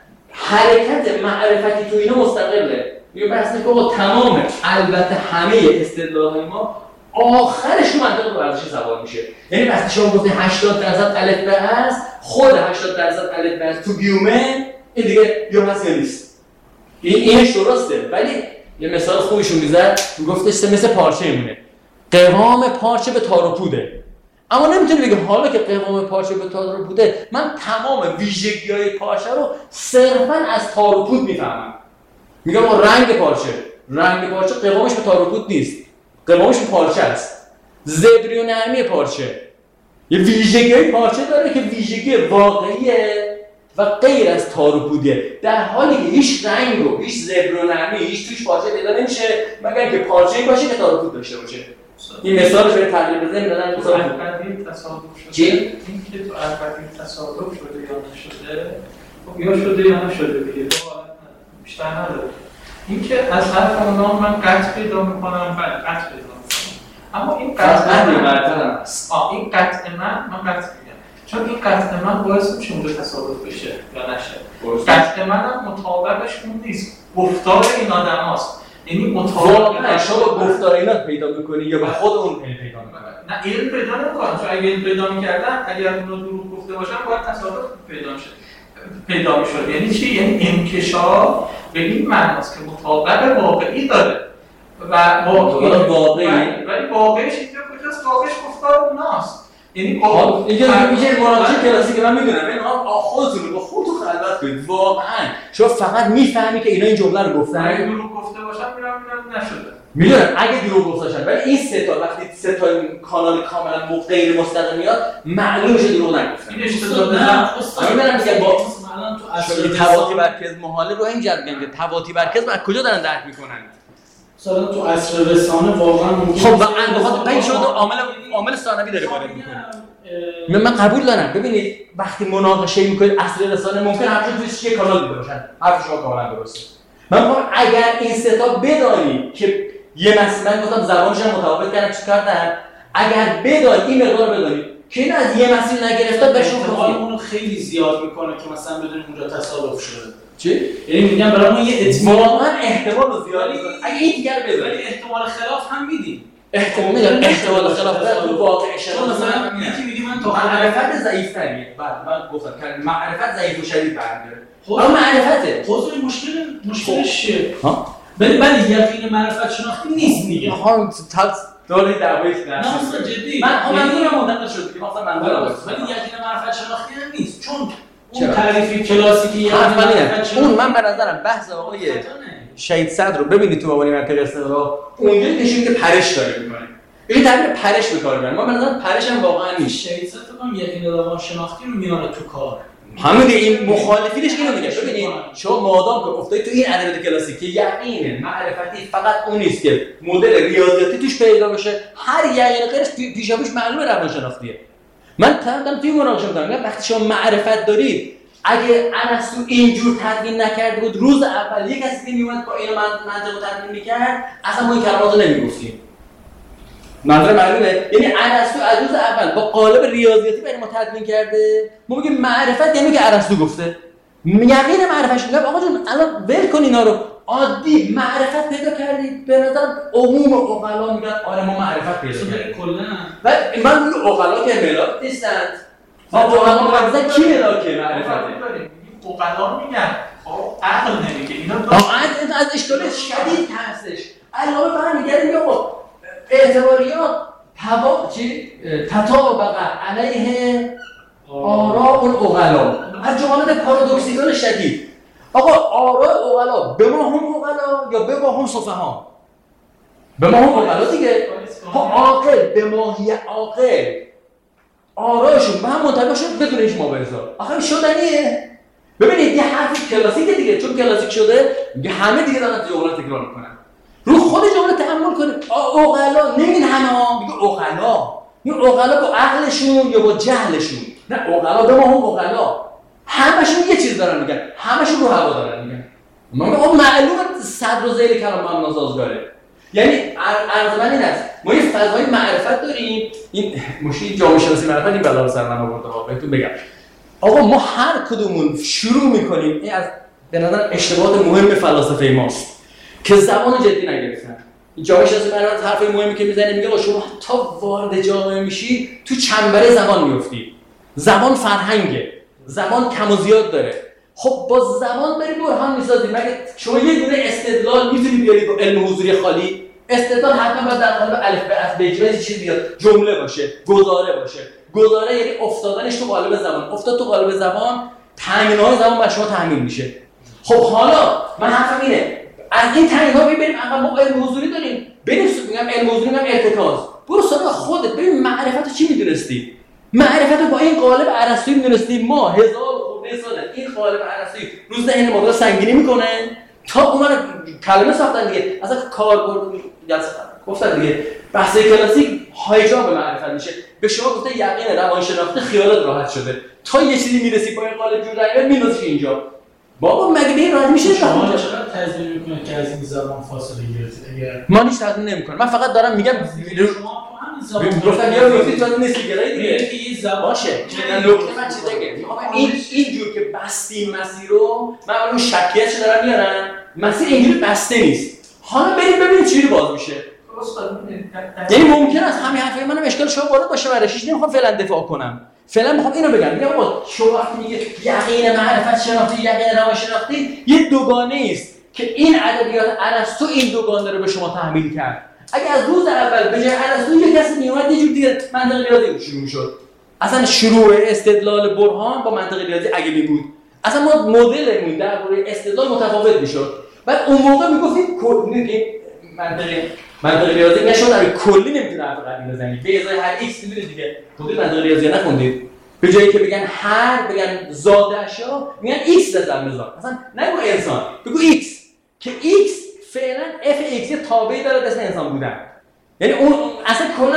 حرکت معرفتی تو اینا مستقله. میگه بحث که آقا تمام البته همه استدلال‌های ما آخرش رو منطق ورزشی سوار میشه. یعنی وقتی شما گفتی 80% الفبه هست، خود 80% الفبه هست تو بیومن، این دیگه یا هست یا نیست. اینش درسته، ولی یه مثال خوبیشون میزد، گفتش مثل پارچه میمونه. قوام پارچه به تار و پوده. اما نمیتونی بگی حالا که قوام پارچه به تار و پوده، من تمام ویژگی‌های پارچه رو صرفاً از تار و پود میفهمم. میگم رنگ پارچه قوامش به تار و پود نیست. قوامش به پارچه است. زبری و نرمی پارچه یه ویژگی‌های پارچه داره که ویژگی واقعیه و غیر از تار و پودیه. در حالی که هیچ رنگ و هیچ زبر و نرمی هیچ توش پارچه پیدا نمیشه مگر که پارچه‌ای باشه که تار و پود داشته باشه. این مثالش رو تقریبا بزنیم دادن مثلا البته تصادف شده. این که تو البته تصادف شده یا نشده، خب یا شده یا نشده دیگه. بیشتر نداره. این که از حرف اونا من قطع پیدا میکنم، بله قطع پیدا میکنم. اما این قطع این قطع من قطع میگم. چون این قطع من باعث میشه اونجا تصادف بشه یا نشه. قطع من هم مطابقش اون نیست. گفتار این آدم هاست. یعنی مطابق شما گفتار اینا پیدا میکنی یا به خود اون پیدا میکنی؟ نه علم پیدا نمیکنم. چون اگه علم پیدا میکردن، اگر اونو دروغ گفته باشن باید تصادف پیدا میشد. یعنی چی؟ یعنی انکشاف به این معناست که مطابق واقعی داره و واقعی ولی واقعیش اینجا کجاست؟ واقعیش گفتار اوناست. یعنی میشه مناقشه کلاسیک من میدونم اینا خودتون با خودتون خلوت کنید. واقعا شما فقط میفهمی که اینا این جمله رو گفتن. اگه دروغ گفته باشن میرم نشده. میدونم اگه دروغ گفته باشن، ولی این سه تا وقتی سه تا کانال کاملا غیر مستقیم میاد معلوم میشه دروغ نگفتن. این اشتباه نه. میدونم میگم با الان تو اصل تواتی برکز محاله رو اینجا میگم که تواتی برکز از کجا دارن درک میکنن. مثلا تو اصل رسانه واقعا ممکنه خب واقعا بخاطر این شده عامل ثانوی داره وارد میکنه. من قبول دارم. ببینید وقتی مناقشه میکنید اصل رسانه ممکن همش توش یه کانال دیده باشن. حرف شما کاملا درسته. من میگم اگر این سه تا بدانی که یه مثلا گفتم زبانش هم متفاوت کردن چیکار کردن، اگر بدانی این مقدار بدانی که این از یه مسیر نگرفته بهشون احتمالمون رو خیلی زیاد میکنه که مثلا بدونیم اونجا تصادف شده. چی؟ یعنی میگم برای ما یه واقعا احتمال زیاد میکنه. اگه این دیگر بذاری احتمال خلاف هم میدیم. احتمال خلاف تو واقع شناسی مثلا یکی میگه من تا معرفت ضعیف تریه. بعد من گفتم که معرفت ضعیف و شدید برمیاد. اما معرفته خود مشکلش چیه؟ ولی یقین معرفت شناختی نیست دیگه. ها داره دعوایی نه اصلا جدی. من منظورم منتقل شد که مثلا منظورم ولی یقین معرفت شناختی هم نیست. چون اون تعریفی کلاسیکی اون من به نظرم بحث آقای شهید صدر رو ببینید تو مبانی منطق استدلال اونجا نشون که پرش داره میکنه. این تعبیر پرش به کار میبره. ما به نظرم پرش هم واقعا نیست. شهید صدر فکر یقین روان شناختی رو میاره تو کار. همون این مخالفینش اینو میگه. ببینید شما مادام که افتادید تو این ادبیات کلاسیک یقین معرفتی فقط اون نیست که مدل ریاضیاتی توش پیدا بشه، هر یقین غیرش پیشاپیش معلومه روانشناختیه. من تمام توی مناقشه میگم وقتی شما معرفت دارید، اگه ارسطو اینجور تدوین نکرده بود روز اول یک کسی که میومد با اینو منطق تدوین میکرد اصلا ما این کلماتو نمیگفتیم. منظور معلومه؟ یعنی ارسطو از روز اول با قالب ریاضیاتی برای ما تدوین کرده. ما میگیم معرفت یعنی که ارسطو گفته. یقین معرفتش میگم آقا جون الان ول کن اینا رو. عادی معرفت پیدا کردید. به نظر عموم عقلا میگن آره ما معرفت پیدا کردیم. کلا بعد من میگم عقلا که ملاک نیستند. عقلا مثلا کی ملاکه معرفت؟ عقلا میگن خب عقل نمیگه اینا. از اشکال شدید هستش. علاوه بر میگه میگه آقا اعتباریات تطابق علیه آراء العقلا. از جملات پارادوکسیکال شدید. آقا آراء العقلا به ما هم عقلا یا به ما هم سفها؟ به ما هم عقلا دیگه. عاقل به ماهی عاقل آرایشون به هم منطبق شد بدون هیچ مبارزه. آخه شدنیه. ببینید یه حرف کلاسیکه دیگه، چون کلاسیک شده میگه همه دیگه دارن جمله تکرار میکنن. رو خود جمله تأمل کنید. عقلا نمیگن همه ها، میگه عقلا. این عقلا با عقلشون یا با جهلشون؟ نه، عقلا به ما هم عقلا. همشون یه چیز دارن میگن، همشون رو هوا دارن میگن. ما میگم معلومه صدر و ذیل کلام هم ناسازگاره. یعنی عرض من این است، ما یه فضای معرفت داریم. این مشکل جامعه شناسی معرفت این بلا رو سر من آورده ها، بهتون بگم. آقا ما هر کدومون شروع میکنیم، این از به نظر اشتباهات مهم فلاسفه ماست که زبان جدی نگرفتن. جامعه شناسی معرفت حرف مهمی که میزنه میگه شما تا وارد جامعه میشی تو چنبره زبان میفتی. زبان فرهنگه، زبان کم و زیاد داره. خب با زبان بری برهان میسازی. مگه شما یه دونه استدلال میتونی بیاری با علم حضوری خالی؟ استدلال حتما باید در قالب الف به از بجای چیز بیاد، جمله باشه، گزاره باشه. گزاره یعنی افتادنش تو قالب زبان. افتاد تو قالب زبان، تامین‌های زبان بر شما تامین میشه. خب حالا من حرفم اینه، از این تامین‌ها بریم عقب. ما علم حضوری داریم، بریم میگم علم حضوری میگم ارتکاز. برو سراغ خودت، ببین معرفتو چی میدونستی؟ معرفتو با این قالب ارسطویی میدونستی. ما 1000 ساله این قالب ارسطویی روز ذهن ما سنگینی میکنه تا اومدن کلمه ساختن دیگه. اصلا کاربرد جلسه گفتن دیگه بحث کلاسیک هایجاب معرفت میشه. به شما گفته یقین روانشناختی خیالات راحت شده، تا یه چیزی میرسی با این قالب جور در میندازیش اینجا. بابا مگه به این راحت میشه؟ شما چقدر تضمین میکنید که از این زبان فاصله گرفتید؟ اگر من هیچ تضمین نمیکنم، من فقط دارم میگم گفتم یا گفتید تو نسبی گرایی دیگه این زبان باشه. نکته من چیزه که این جور که بستیم مسیر رو، من اون شکلیتش دارم میارم، مسیر اینجوری بسته نیست. حالا بریم ببینیم چجوری باز میشه. یعنی ممکن است همین حرفای منم اشکال شما وارد باشه، برایش نمیخوام فعلا دفاع کنم. فعلا میخوام اینو بگم. میگم آقا شما وقتی میگه یقین معرفت شناختی، یقین روانشناختی، یه دوگانه است که این ادبیات ارسطو این دوگانه رو به شما تحمیل کرد. اگه از روز اول به جای ارسطو یه کسی میومد یه جور دیگه منطق ریاضی شروع میشد. اصلا شروع استدلال برهان با منطق ریاضی اگه می بود، اصلا ما مدلمون درباره استدلال متفاوت میشد. بعد اون موقع میگفتیم منطق ریاضی نشد در کلی نمیتونه حرف قدیم بزنی. به ازای هر ایکس میدونید دیگه. خودت منطق ریاضی نخوندید. به جایی که بگن هر بگن ذات اشیا، میگن ایکس بزن بذار. اصلا نگو انسان، بگو ایکس، که ایکس فعلا اف ایکس یه تابعی داره اسم انسان بودن. یعنی اون اصلا کلا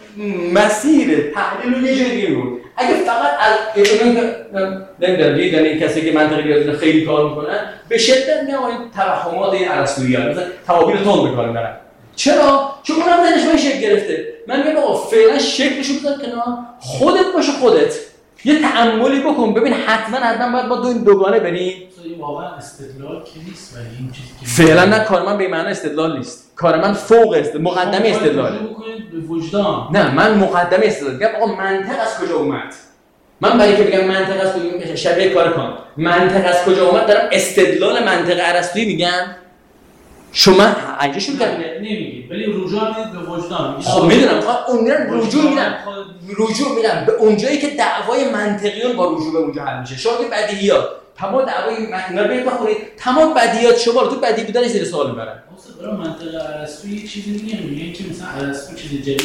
مسیر تحلیل رو یه جوری دیگه بود. اگه فقط از نمیدونم این کسی که منطق ریاضی خیلی کار میکنن به شدت میگن این توهمات این ارسطویی‌ها مثلا تعابیر تند به کار میبرن. چرا؟ چون اونم دانشمند شکل گرفته. من میگم آقا فعلا شکلشو بذار کنار، خودت باشه خودت. یه تأملی بکن ببین حتما باید با این دوگانه بریم. این واقعا استدلال که نیست، ولی این چیزی که فعلا نه، کار من به معنی استدلال نیست. کار من فوق مقدمه استدلاله. به وجدان. نه، من مقدمه استدلال. میگم آقا منطق از کجا اومد؟ من برای که بگم منطق از کجا اومد شبیه کار کن. منطق از کجا اومد دارم استدلال منطق ارسطویی میگم. شما اگه شو کنه نمیگید ولی رجوع میدید به وجدان. خب میدونم اون میرن رجوع میدم به اونجایی که دعوای منطقیون با رجوع به اونجا حل میشه. شما که بدیهیات تمام دعوای اینا برید بخونید، تمام بدیهیات شما رو تو بدیهی بودن زیر سوال میبرن. اصلا برای منطق ارسطویی چیزی میگن که مثلا ارسطو چیز جدید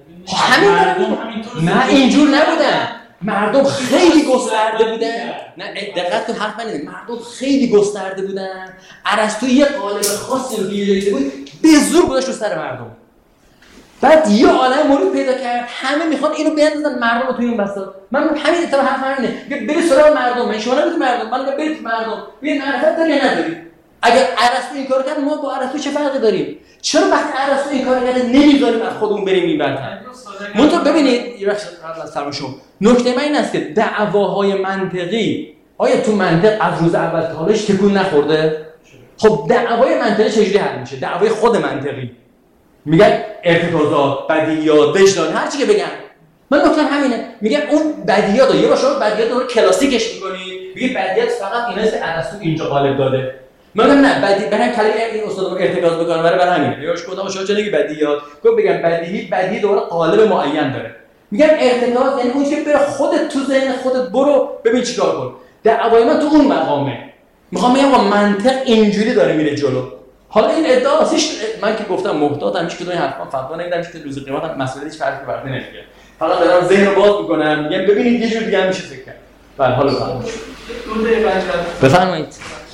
همینطور نه اینجور نبودن. مردم خیلی گسترده بودن. نه دقت کن حرف من اینه، مردم خیلی گسترده بودن. ارسطو یه قالب خاصی رو دیده بود، به زور گذاشت رو سر مردم. بعد یه عالم مورد پیدا کرد، همه میخوان اینو بندازن مردم رو توی اون بساط. من همین اتفاق حرف همینه، میگه برید سراغ مردم. من شما نمیگید مردم، من میگم برید مردم. ببین معرفت داری یا نداری؟ اگر ارسطو این کارو کرد ما با ارسطو چه فرقی داریم؟ چرا وقتی ارسطو این کارو کرده نمیذاریم از خودمون بریم این برتر؟ منتها ببینید یه بخش از سرمشون نکته من این است که دعواهای منطقی آیا تو منطق از روز اول تا حالش تکون نخورده؟ خب دعوای منطقی چجوری حل میشه؟ دعوای خود منطقی میگن ارتکازات، بدیهیات، وجدان، هر چی که بگن. من نکتم همینه، میگم اون بدیهیات یه باشه بدیهیات رو کلاسیکش می‌کنی، میگه بدیهیات فقط اینا است ارسطو اینجا قالب داده. من نه برای کلمه این استاد ارتکاز بکنم برای همینه. یهوش گفتم شما چه نگی بدیهیات، گفت بگم بدیهی دوباره قالب معین داره. میگم ارتکاز یعنی اون که بره خودت تو ذهن خودت برو ببین چیکار کن. دعوای من تو اون مقامه. میخوام بگم منطق اینجوری داره میره جلو. حالا این ادعاش من که گفتم محتاطم، هیچ کدوم حرفا فتوا نمیدم، هیچ روز قیامت مسئله هیچ فرقی برات نمیکنه. فقط دارم ذهن رو باز میکنم، میگم ببینید یه جور دیگه هم میشه فکر کرد. بله حالا بفرمایید. دو دقیقه بفرمایید.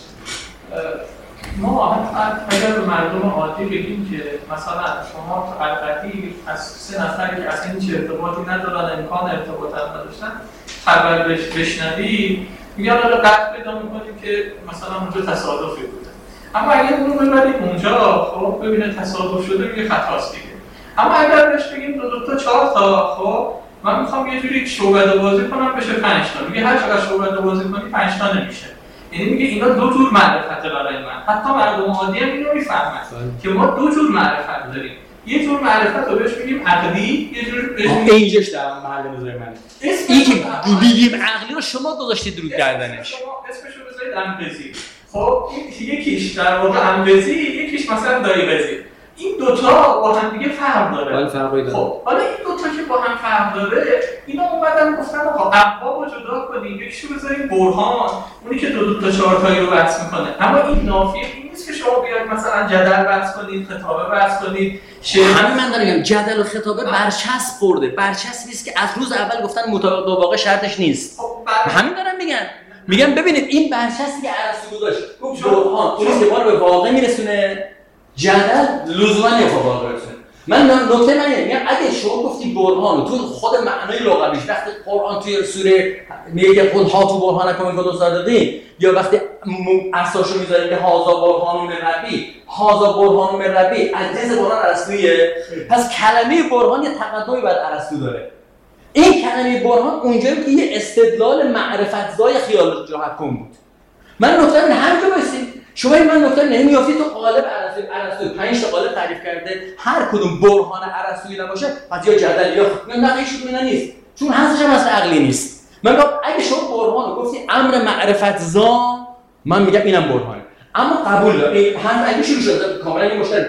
ما اگر به مردم عادی بگیم که مثلا شما تو القدی از 3 نفری که اصلا هیچ ارتباطی ندارن، امکان ارتباط هم نداشتن، خبر بشنوی، میگن حالا قطع پیدا میکنیم که مثلا اونجا تصادفی بوده. اما اگر اونو ببرید اونجا، خب ببینه تصادف شده، میگه خطاست دیگه. اما اگر بهش بگیم 2 تا 4 تا، خب من میخوام یه جوری شعبده بازی کنم بشه 5 تا، میگه هر چقدر شعبده بازی کنی 5 تا نمیشه. یعنی میگه اینا 2 جور معرفته برای من. حتی مردم عادی هم اینو میفهمن که ما 2 جور معرفت داریم. یه جور معرفت رو بهش میگیم عقلی، یه جور بهش میگیم اینجاش در محل نظر من. این که میگیم عقلی رو شما گذاشتید رو گردنش. شما اسمشو بذارید امبزی. خب این یکیش در واقع امبزی، یکیش مثلا دایبزی. این 2 تا با هم دیگه فرق داره. خب حالا این 2 تا که با هم فرق داره، اینا اومدن گفتن آقا ابواب رو جدا کنیم، یکیشو بذاریم برهان، اونی که 2 تا 4 تایی رو بحث میکنه. اما این نافیه این نیست که شما بیاید مثلا جدل بحث کنید، خطابه بحث کنید. همین من دارم میگم جدل و خطابه برچسب خورده. برچسبی است که از روز اول گفتن مطابق با واقع شرطش نیست. همین دارم میگم ببینید این برچسبی که ارسطو گذاشت، گفت برهان اونیه که ما رو به واقع میرسونه، جدل لزوما نمیخواد واقع برسونه. من نکته من میگم اگه شما گفتی برهان تو خود معنای لغویش، وقتی قرآن توی سوره میگه قل هاتوا برهانکم ان کنتم صادقین، یا وقتی اساسو میذاره که هاذا برهان من ربی، هاذا برهان من ربی، از جنس قرآن ارسطویه، پس کلمه برهان یه تقدمی بعد ارسطو داره. این کلمه برهان اونجایی که یه استدلال معرفت‌زای خیال جهت کن بود. من نکته من همینجا بایستید شما این من نکته نمیافتی تو قالب ارسطو 5 تا قالب تعریف کرده، هر کدوم برهان ارسطویی نباشه پس یا جدل یا نه هیچ کدوم نیست، چون هستش هم اصلا عقلی نیست. من میگم اگه شما برهان رو گفتی امر معرفت‌زا، من میگم اینم برهانه، اما قبول داره هم اگه شروع شده کاملا این مشکل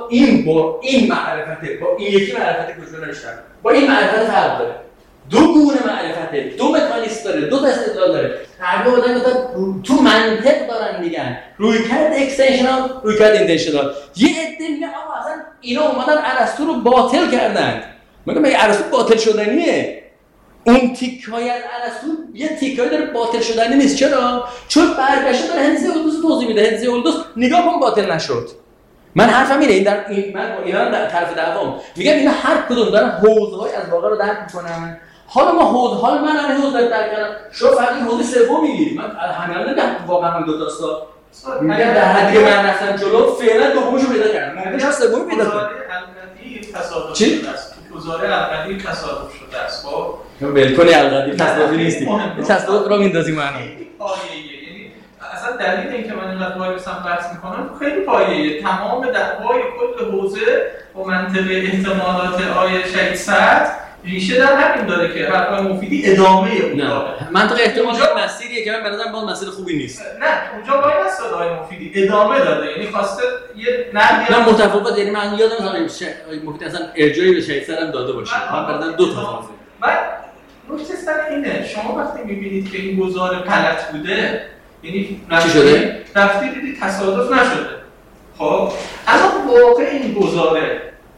این معرفته با این یکی معرفت کجا نشته، با این معرفت فرق داره. 2 گونه معرفته، 2 مکانیزم داره، 2 تا استدلال داره. هر دو آدم تو منطق دارن میگن رویکرد اکستنشنال، رویکرد اینتنشنال. یه عده میگن آقا اصلا اینا اومدن ارسطو رو باطل کردن. میگم ارسطو باطل شدنیه. اون تیکای از ارسطو یه تیکای داره باطل شدنی نیست. چرا؟ چون برگشته داره هندسه اولدوس توضیح میده. هندسه اولدوس نگاه کن باطل نشد. من حرفم اینه، من با اینا در طرف دعوام میگم اینا هر کدوم دارن حوزه‌های از واقع رو درک میکنن. حالا ما حوزه من همین حوزه رو درک کردم، شما فقط این حوزه سوم میگیری. من همین نمیگم واقعا هم 2 تاستا میگم در حدی که من رفتم جلو فعلا دومشو پیدا کردم، ممکنه سومی پیدا کنم. چی؟ گزاره القدی تصادف شده است. خب ولکنی القدی تصادفی نیستی، تصادف رو میندازیم معنا پایه‌ایه. یعنی اصلا دلیل اینکه من اینقدر وایسم بحث میکنم خیلی پایه‌ایه. تمام دعوای کل حوزه و منطق احتمالات آیه شهید سعد ریشه در همین داره که حرفای مفیدی ادامه اون داره. منطق احتمالات مسیریه که من به نظرم باز مسیر خوبی نیست. نه اونجا وای نستاد آیه مفیدی ادامه داده، یعنی خواسته یه نقدی نه متفاوت. یعنی من یادم نمیاد مفید اصلا ارجایی به شهید سعد داده باشه. من بعداً 2 تا فاز. بعد نکته سر اینه شما وقتی میبینید که این گزاره غلط بوده، یعنی چی شده؟ رفتی دیدی تصادف نشده. خب اما واقع این گزاره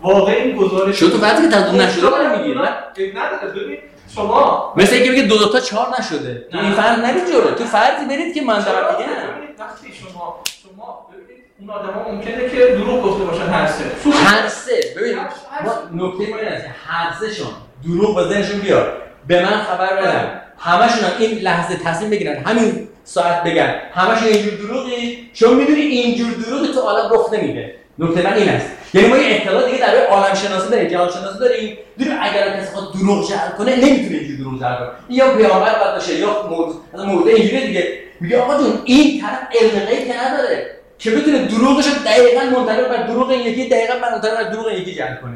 شو تو وقتی که تصادف نشده رو میگی. نه نداره. ببین شما مثل اینکه بگید 2 تا 4 نشده. تو این فرض نرید جلو. تو فرضی برید که من دارم میگم. ببینید وقتی شما ببینید اون آدما ممکنه که دروغ گفته باشن هر سه. ببینید ما نکته ما اینه هر سهشون دروغ به ذهنشون بیار. به من خبر بدن. همشون این لحظه تصمیم بگیرن همین ساعت بگن همشون اینجور دروغی، چون میدونی اینجور دروغی تو عالم رخ نمیده. نکته من این است. یعنی ما یه اطلاع دیگه در عالم شناسی داریم، جهان شناسی داریم. دیدیم اگر کسی بخواد دروغ جعل کنه نمیتونه اینجوری دروغ جعل کنه. یا پیامبر باید باشه یا مرده اینجوری دیگه. میگه آقا جون این طرف علم غیب که نداره که بتونه دروغش رو دقیقاً منطبق بر دروغ این یکی، دقیقاً منطبق بر دروغ این یکی جعل کنه.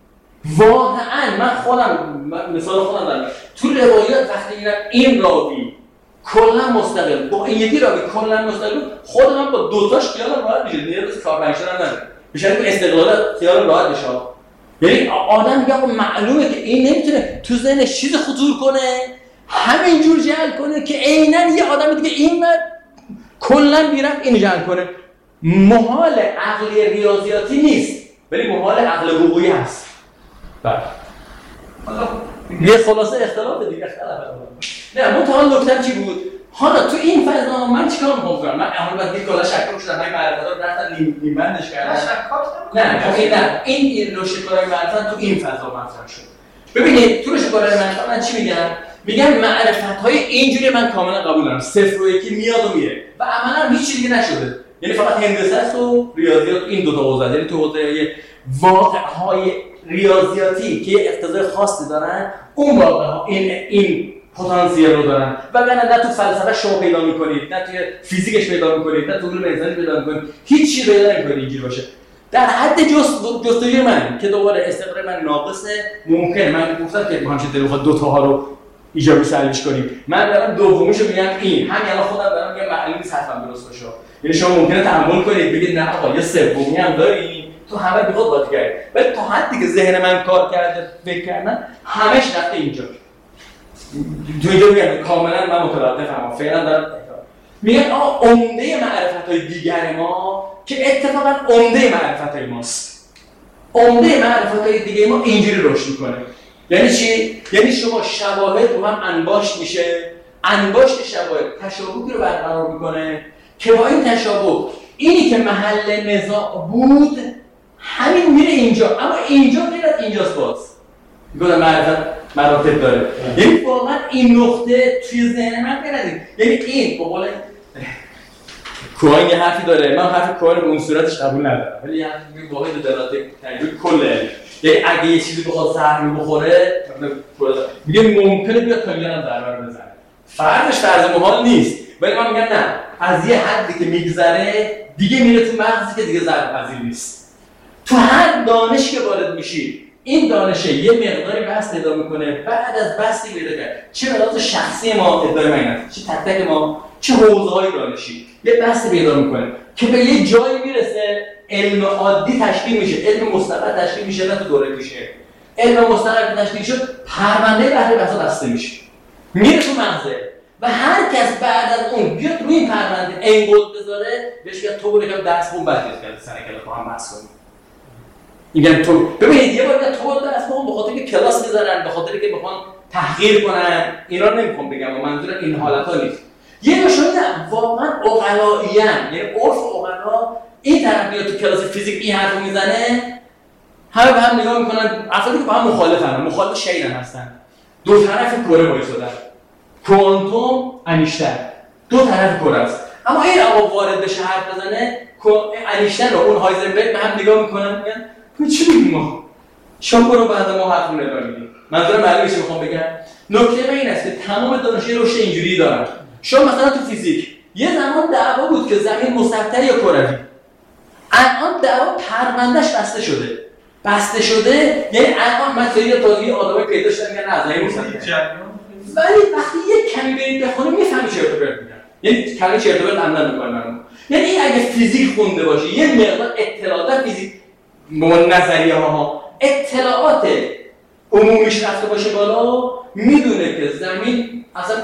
واقعاً من خودم مثال خودم دارم. تو روایات وقتی میگم این راوی کلا مستقل با این یکی راوی کلا مستقل، خودم با 2 تاش خیالم راحت میشه. نیاز کار پنجشون هم نداره. بیشتر اون استقلال خیال راحت بشه. یعنی آدم میگه آقا معلومه که این نمیتونه تو ذهنش چیز خطور کنه، همینجور جعل کنه که عیناً یه آدم دیگه این کلا بیرم این جعل کنه. محال عقلی ریاضیاتی نیست ولی محال عقل حقوقی هست. بله. حالا یه خلاصه اختلاف دیگه اختلاف نه متأ نکته چی بود؟ حالا تو این فضا من چیکار می‌کنم؟ من اول بعد یک کلا شکاک شدم، من معرفت رو رفتن نیم بندش کردن. نه این رشدکارای معرفت تو این فضا مطرح شد. ببینید تو رشدکارای معرفت من چی میگم؟ میگم معرفت‌های اینجوری من کاملا قبول دارم. 0 و 1 میاد و میره و عملاً هیچ چیزی نشده. یعنی فقط هندسه است و ریاضیات این دو تا حوزه، یعنی تو حوزه واقع‌های ریاضیاتی که اقتضای خاصی دارن، اون واقع‌ها این پتانسیل رو دارن. وگرنه نه تو فلسفه شما پیدا می‌کنید، نه توی فیزیکش پیدا می‌کنید، نه تو علوم انسانی پیدا می‌کنید. هیچ چیزی پیدا نمی‌کنید اینجوری باشه. در حد جستجوی من که دوباره استقرار من ناقصه، ممکنه من گفتم که همش دلخواه دو تاها رو ایجابی سلبیش کنیم. من دارم دومیشو میگم این، همین الان خودم دارم میگم معلوم نیست حتما درست باشه. یعنی شما ممکنه تأمل کنید بگید نه آقا یه سومی هم داری، تو همه بیخود قاطی کردی. ولی تا حدی که ذهن من کار کرده فکر کردن همش رفته اینجا. تو اینجا میگم کاملا من متوقفم، فعلا دارم میگن آقا عمده معرفت‌های دیگر ما که اتفاقا عمده معرفت‌های ماست. عمده معرفت‌های دیگه ما اینجوری رشد میکنه. یعنی چی؟ یعنی شما شواهد رو هم انباشت میشه، انباشت شواهد تشابهی رو برقرار میکنه که با این تشابه اینی که محل نزاع بود همین میره اینجا، اما اینجا غیر از اینجاست. باز میگم معرفت مراتب داره. یعنی واقعا این نقطه توی ذهن من بردید. یعنی این به قول کوهاین یه حرفی داره، من حرف کوهاین به اون صورتش قبول ندارم، ولی یه حرفی میگه واقعا دلالت تجربه کله. یعنی اگه یه چیزی بخواد سهمی بخوره میگه ممکنه بیاد کلیان هم ضربه رو بزنه. فرضش فرض محال نیست، ولی من میگم نه، از یه حدی که میگذره دیگه میره تو مغزی که دیگه ضرب پذیر نیست. تو هر دانشی که وارد میشی این دانشه یه مقداری بحث پیدا میکنه، بعد از بحثی پیدا کرد چه مقدار شخصی ما ادعای من است، چه تک تک ما، چه حوزه‌های دانشی یه بحث پیدا میکنه که به یه جایی میرسه علم عادی تشکیل میشه، علم مستقل تشکیل میشه، نه تو دوره میشه. علم مستقل تشکیل شد، پرونده بحث بحثا بسته میشه، میره تو مغزه و هر کس بعد از اون بیاد روی این پرونده انگل بذاره بهش میگن تو برو یکم درس خون بعد کرد سر کلاس با هم بحث کنیم. میگن تو ببینید یه بار میگن تو برو درس خون به خاطر اینکه کلاس میذارن، به خاطر اینکه میخوان تحقیر کنن، اینا نمیخوام بگم و منظورم این حالتا نیست. یه نشون نه واقعا عقلاییان، یعنی عرف عقلا این طرف میاد تو کلاس فیزیک این حرفو میزنه، همه به هم نگاه میکنن، افرادی که با هم مخالفن، مخالف شیدن هستن، دو طرف کره وایسادن، کوانتوم انیشتین دو طرف کره است. اما این آقا وارد بشه حرف بزنه، انیشتین رو اون هایزنبرگ به هم نگاه میکنن، میگن تو چی میگی ما؟ شما برو بعد ما حرفمون رو ادامه میدیم. منظورم معلومه چی میخوام بگم؟ نکته این است که تمام دانشجوی رشد اینجوری دارن. شما مثلا تو فیزیک یه زمان دعوا بود که زمین مسطح یا کروی. الان دعوا پروندهش بسته شده، یعنی الان مسائل تازگی آدمای پیدا شدن میگن نه زمین مسطح. ولی وقتی یه کمی برید بخونید میفهمید چرت و پرت میگن. یعنی کمی چرت و پرت عمدن میکنن. یعنی این اگه فیزیک خونده باشه، یه مقدار اطلاعات فیزیک نظریه ها اطلاعات عمومیش رفته باشه بالا، میدونه که زمین اصلا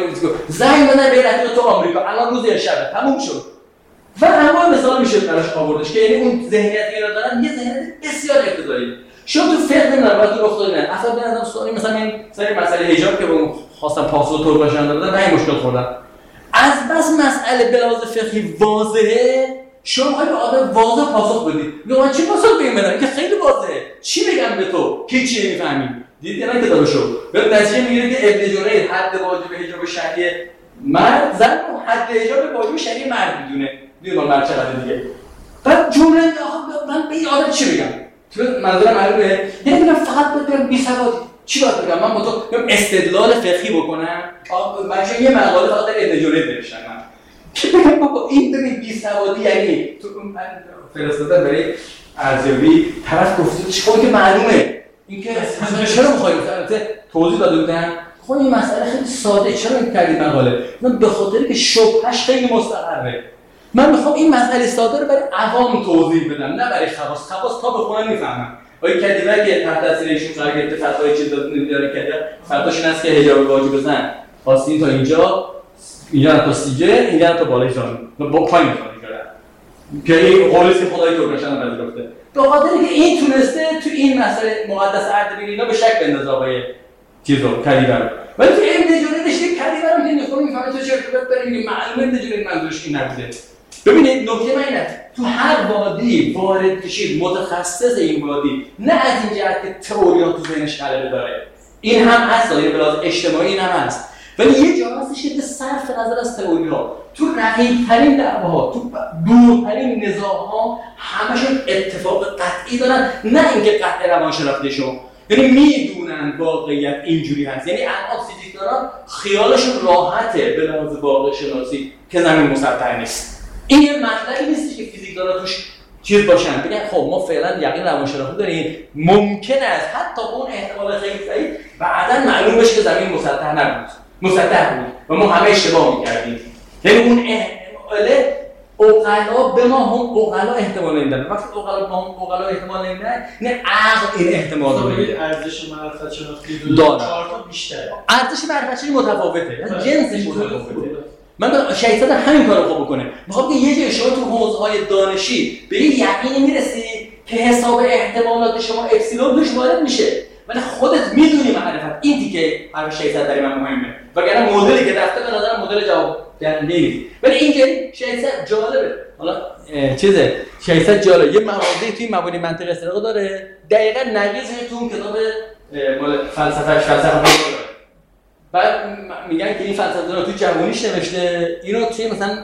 زنگ بزنه به رفیق تو آمریکا الان روز یا شبه تموم شد و همه مثال میشه براش آوردش که یعنی اون ذهنیتی رو دارن یه ذهنیت بسیار ابتدایی. شما تو فقه نمیدونم باید تو افتادی نه اصلا به نظرم سوالی مثلا این سری مسئله حجاب که اون خواستم پاسخ طور باشن دادن و این مشکل خوردن از بس مسئله به لحاظ فقهی واضحه، شما میخواید به آدم واضح پاسخ بدید. میگم من چی پاسخ بگم بدم که خیلی واضحه، چی بگم به تو که چی نمیفهمی؟ دیدی نه کتابشو به نتیجه میگیره که ابن جریر حد واجب حجاب شرعی مرد زن و حد حجاب واجب شرعی مرد میدونه. دیدی مرد چقدر دیگه. بعد جمله آخه من به این آدم چی بگم؟ منظورم معلومه. یعنی میگم فقط بگم بی‌سوادی. چی باید بگم؟ من با تو استدلال فقهی بکنم. بچه‌ها یه مقاله فقط در ابن جریر نوشتن. که بگم بابا این ببین بی‌سوادی یعنی تو فرستادن برای ارزیابی طرف گفته چیکار که معلومه اینکه چرا می‌خوای البته توضیح داده بودن خب این مسئله خیلی ساده چرا این کردید مقاله من به خاطر که شبهش خیلی مستقره من میخوام این مسئله ساده رو برای عوام توضیح بدم نه برای خواص تا بخونن میفهمن آقای کدیبک که تحت تاثیر ایشون قرار گرفته فتوای چیز داده نمیاره کرده فتواش این است که حجاب واجب بزن خواستین تا اینجا تا سیجه اینجا تا بالای جان با پایین که این قولش که خدای ترکشان رو پذیرفته به خاطر اینکه این تونسته تو این مسئله مقدس اردبیل اینا به شک بندازه آقای چیزو کلیبر. ولی تو ابن جریر رشته کلیبر رو که نخونی میفهمه تو چرت و پرت داره میگه معلومه ابن جریر منظورش این نبوده. ببینید نکته من اینه تو هر وادی وارد کشید متخصص این وادی نه از این جهت که تئوریات تو ذهنش غلبه داره. این هم هست به لحاظ اجتماعی این هم هست. ولی یه جا هستش که صرف نظر از تئوری‌ها تو رقیق‌ترین دعواها تو دورترین نزاع‌ها همشون اتفاق قطعی دارن نه اینکه قطع روانشناختیشون یعنی میدونن واقعیت اینجوری هست یعنی الان فیزیکدانان خیالشون راحته به لحاظ واقع شناسی که زمین مسطح نیست. این یه مطلبی نیست که فیزیکدانا توش چیز باشن بگن خب ما فعلا یقین روانشناختی داریم ممکن است حتی اون احتمال خیلی ضعیف بعداً معلوم بشه که زمین مسطح نبود مسطح بود و ما همه اشتباه می‌کردیم. یعنی اون احتمال عقلا به ما هم عقلا احتمال نمیدن. وقتی عقلا با هم عقلا احتمال نمیدن نه عقل این احتمال رو میده. ارزش معرفت شناختی داره. 4 تا بیشتره. ارزش معرفت شناختی متفاوته. جنسش متفاوته. من به شخصیت همین کارو خوب بکنه. میخوام که یه جای شما تو حوزه‌های دانشی به این یقینی میرسی که حساب احتمالات شما اپسیلون توش وارد میشه. ولی خودت میدونی معرفت این دیگه حرف 600 برای من مهمه. وگرنه مدلی که رفته به نظر مدل جواب دهنده نیست. ولی اینجوری 600 جالبه. حالا چیزه 600 جالبه. یه مواردی توی مبانی منطق استدلال داره. دقیقاً نقیضش تو اون کتاب مال فلسفه داره. بعد میگن که این فلسفه رو توی جوانیش نوشته، اینو توی مثلا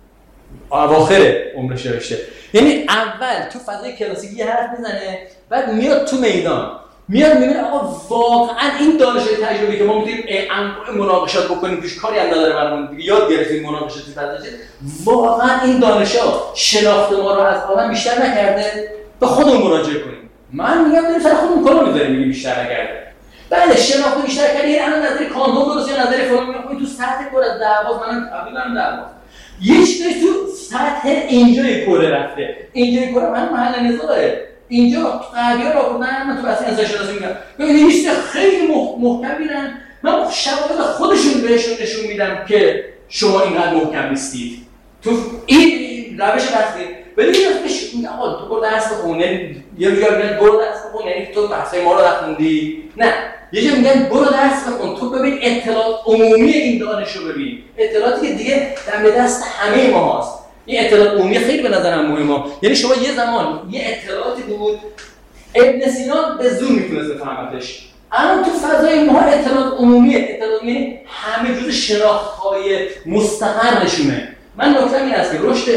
اواخر عمرش نوشته. یعنی اول تو فضای کلاسیکی یه حرف میزنه، بعد میاد تو میدان. میاد میبینه آقا واقعا این دانشای تجربی که ما میتونیم مناقشات بکنیم توش کاری هم نداره برامون دیگه یاد گرفتیم مناقشات تو فضاشه، واقعا این دانشا شناخت ما رو از آدم بیشتر نکرده، به خودمون مراجعه کنیم. من میگم بریم سر خودمون کارو میذاریم میگیم بیشتر نکرده. بله شناخت بیشتر کردی یعنی الان نظر کانتون درست یا نظر فلان میگم تو سطح پر از دعواست منم قبولم دعواست. یه چیزی تو سطح اینجای کره رفته. اینجای کره من محل نزاعه. اینجا قضیه را بودن من تو بحث انسان شناسی میگم ببینید لیست خیلی محکم میرن من شواهد خودشون بهشون نشون میدم که شما اینقدر محکم نیستید تو این روش بحثی ولی میگه میگه آقا تو برو درس بخون یعنی یه جا میگن برو درس بخون یعنی تو بحثای ما رو نخوندی نه یه جا میگن برو درس بخون تو ببین اطلاعات عمومی این دانش رو ببین اطلاعاتی که دیگه دم دست همه ما هست این اطلاعات عمومی خیلی به نظرم مهمه. یعنی شما یه زمان یه اطلاعاتی بود ابن سینا به زور میتونست بفهمتش. الان تو فضای ما اطلاعات عمومیه، اطلاعات یعنی همه جزء شناخت‌های مستقرشونه. من نکته‌م این است که رشد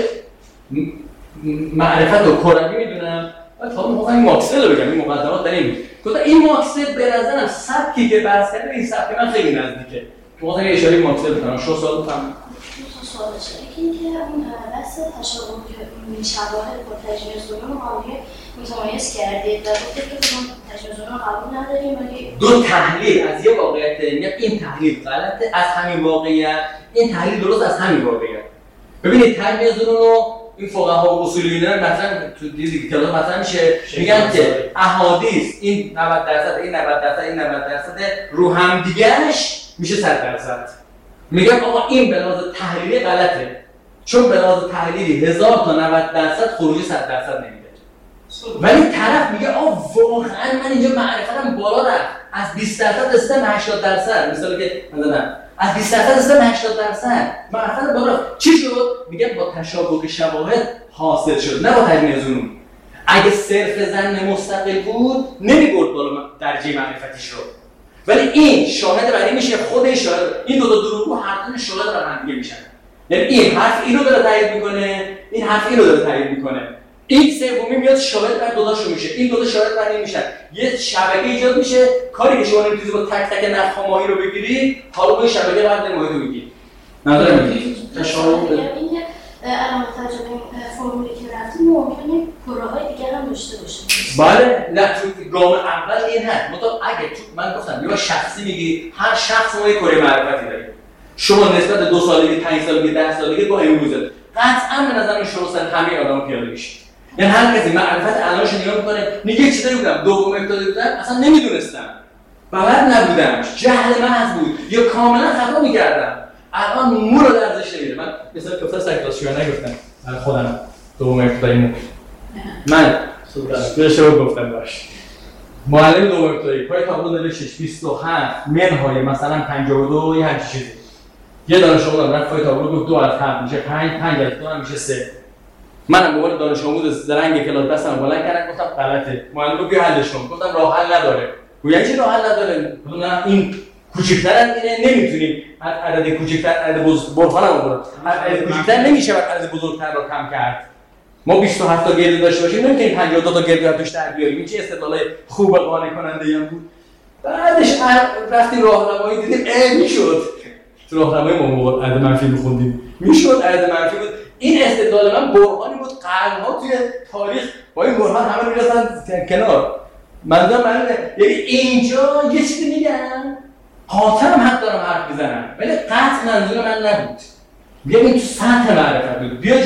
معرفت و کروی میدونم. تا موقع این ماکسل رو بگم این مقدمات داریم. گفتم این ماکسل به نظرم سبکی که بحث کرده این سبک من خیلی نزدیکه. تو مثلا یه اشاره ماکسل بکنم شو سوال بفهم. سوالش اینه که اون بحث تشابه که شواهد با تجربه زنون قابلیت متمایز کردید و گفتید که ما تجربه زنون قبول نداریم ولی دو تحلیل از یه واقعیت میگم این تحلیل غلطه از همین واقعیت این تحلیل درست از همین واقعیت. ببینید تجربه زنون رو این فقها و اصولیون مثلا تو دیدی که مثلا میشه میگن که احادیث این 90% این 90% این 90% رو هم دیگه‌اش میشه 100%. میگم آقا این به لحاظ تحلیلی غلطه چون به لحاظ تحلیلی 1000 تا 90% خروجی 100% نمیده. ولی طرف میگه آقا واقعا من اینجا معرفتم بالا رفت از 20% رسیدم 80%. مثلا که مثلا از 20% رسیدم 80% معرفتم بالا رفت. چی شد؟ میگم با تشابه شواهد حاصل شد نه با تجمیع زنون. اگه صرف ظن مستقل بود نمیبرد بالا درجه معرفتیش رو. ولی این شاهد برای میشه خود این شاهد این دو تا دروغگو هر دو شاهد رو هم دیگه میشن. یعنی این حرف اینو داره تایید میکنه این حرف اینو داره تایید میکنه این سومی میاد شاهد بر دو تاشون میشه این دو تا شاهد بر این میشن یه شبکه ایجاد میشه کاری که شما نمیتونید با تک تک نخ ماهی رو بگیری حالا با این شبکه بعد ماهی رو بگیری نداره میگی تشابه اینکه علامت تجربه فرمولی که رفتیم ممکنه کارهای دیگه هم داشته باشه. بله نه تو گام اول این هست اگه تو من گفتم یا شخصی میگی هر شخص ما یه کره معرفتی داره شما نسبت 2 سالگی 5 سالگی 10 سالگی با امروزه قطعا به نظر شما سن همه آدم پیاده میشه. یعنی هر کسی معرفت الانش نگاه میکنه میگه چیزایی بودم دوم ابتدایی بودم اصلا نمیدونستم بلد نبودم جهل محض بود یا کاملا خطا میکردم الان مو رو ارزش نمیده. من مثلا گفتم سایکولوژی نگفتم خودم دوم ابتدایی من اشتباه گفتم باش معلم دوم ابتدایی پای تابلو نوشتش 27 منهای مثلا 52 یه همچین چیزی. یه دانش آمود رفت پای تابلو گفت 2 از 7 میشه 5 از 2 میشه 3. منم به عنوان دانش آمود زرنگ کلاس دستم بلند کردم گفتم غلطه. معلم گفت بیا حلش کن. گفتم راه حل نداره. یعنی چی راه حل نداره؟ نه این کوچکتر از اینه نمیتونیم عدد کوچکتر عدد برهان رو عدد کوچکتر نمیشه عدد بزرگتر رو کم کرد. ما 27 تا گرد داشته باشیم نمیتونیم 52 تا گرد توش در بیاریم. این چه استدلال خوب قانع کننده هم بود. بعدش رفتیم راهنمایی دیدیم میشد. تو راهنمای ما عدد منفی می‌خوندیم. میشد عدد منفی بود. این استدلال من برهانی بود قرن‌ها توی تاریخ با این برهان همه می‌رسن کنار. منظورم یعنی اینجا یه چیزی میگم قاطعم حق دارم حرف بزنم ولی قطع منظور من نبود. ببین تو سطح معرفت بود. بیا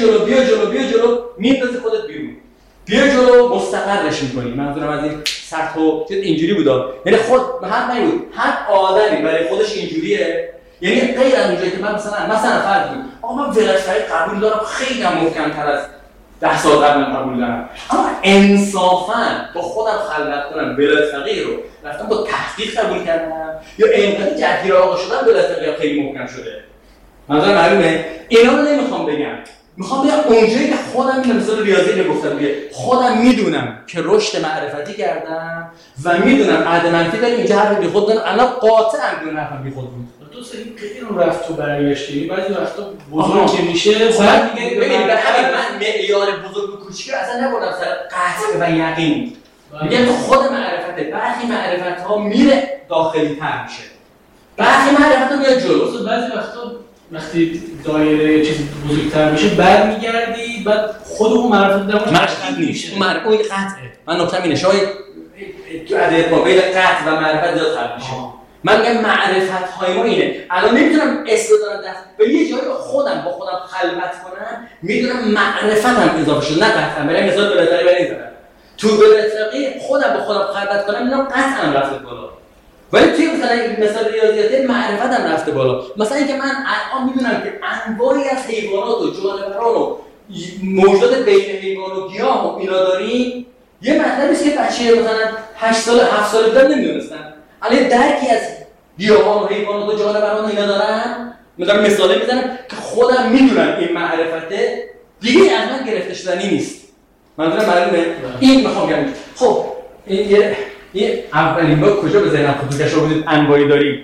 جلو میندازی خودت بیرون. بیا جلو مستقرش می‌کنی. منظورم از این سطح و چیز اینجوری بود. یعنی خود حق نبود. هر آدمی برای خودش اینجوریه. یعنی غیر از اونجایی که من مثلا فرض کنم آقا من ولایت قبول دارم خیلی محکم‌تر از 10 سال قبل قبول دارم. اما انصافاً با خودم خلوت کنم ولایت فقیه رو رفتم با تحقیق قبول کردم یا اینقدر جدیر آقا شدم ولایت فقیه خیلی محکم شده. منظورم معلومه؟ اینا رو نمیخوام بگم. میخوام بگم اونجایی که خودم این مثال ریاضی رو گفتم دیگه خودم میدونم که رشد معرفتی کردم و میدونم عدد منفی داریم اینجا حرف بی خود دارم الان قاطعم دون حرفم بی خود بود. تو این خیلی رو رفت و برگشتی بعضی وقتا بزرگ که میشه بعد میگه ببین من معیار بزرگ و کوچیک اصلا نبردم سر قطع و یقین. میگم تو خود معرفته برخی معرفت‌ها میره داخلی تر میشه. برخی معرفت‌ها میاد جلو. بعضی وقتا وقتی دایره چیز بزرگتر میشه برمیگردی بعد خود اون معرفت مشکل نیست. اون معرفت اون قطعه. من نکته‌م اینه شاید تو عدد مابین قطع و معرفت زیاد فرق میشه. من میگم معرفت‌های ما اینه. الان نمیتونم استدلال دست به یه جایی خودم با خودم خلوت کنم میدونم معرفتم اضافه شده نه قطعا. برای مثال بلاتری برای نمیذارم. تو بلاتری خودم با خودم خلوت کنم میدونم قطعا رفته بالا. ولی توی مثلا ریاضیاتی معرفتم رفته بالا. مثلا اینکه من الان میدونم که انواعی از حیوانات و جانوران و موجودات بین حیوان و گیاه و اینا داریم یه مطلبی است که بچه مثلا 8 سال 7 سال بعد نمیدونستن. الان درکی از گیاهان و حیوانات و جانوران اینا دارن. مثلا میزنم که خودم میدونم این معرفته دیگه از من گرفته شدنی نیست. منظورم معلومه؟ این میخوام بگم. خب این یه اولین بار کجا به ذهنم خطور کرد بودید انواعی داریم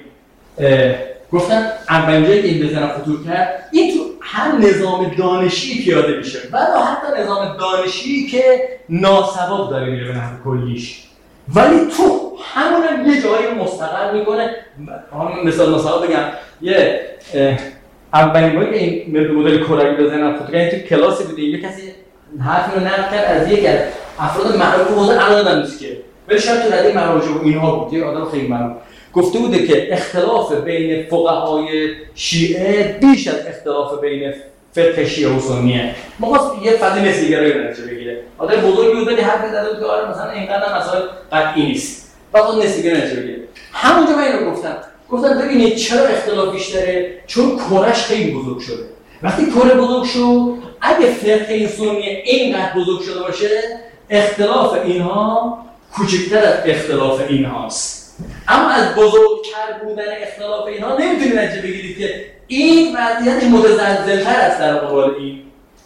گفتن اولین جایی که این به ذهنم خطور کرد این تو هر نظام دانشی پیاده میشه ولی حتی نظام دانشی که ناسباب داره میره به نحو کلیش ولی تو همون یه جایی مستقر میکنه. مثال ناسباب بگم یه اولین باری که این مدل کروی به ذهنم خطور کرد این تو کلاسی بودیم یه کسی حرفی رو نقل کرد از یک از افراد معروف حوزه الان نیست که ولی شاید تو رده مراجع و اینها بود یه آدم خیلی معروف گفته بوده که اختلاف بین فقهای شیعه بیش از اختلاف بین فقه شیعه و سنیه. مخواست یه فضای نسبی‌گرایی رو نتیجه بگیره. آدم بزرگی بود ولی حرفی زده بود که آره مثلا اینقدر مسائل قطعی نیست. فقط نسبی‌گرایی نتیجه بگیره. همونجا من اینو گفتم ببینید چرا اختلاف بیشتره؟ چون کره‌اش خیلی بزرگ شده. وقتی کره بزرگ شد اگه فقه سنیه اینقدر بزرگ شده باشه اختلاف اینها کوچکتر از اختلاف اینهاست. اما از بزرگتر بودن اختلاف اینها نمیتونید نتیجه بگیرید که این وضعیت متزلزل‌تر است در مقابل این.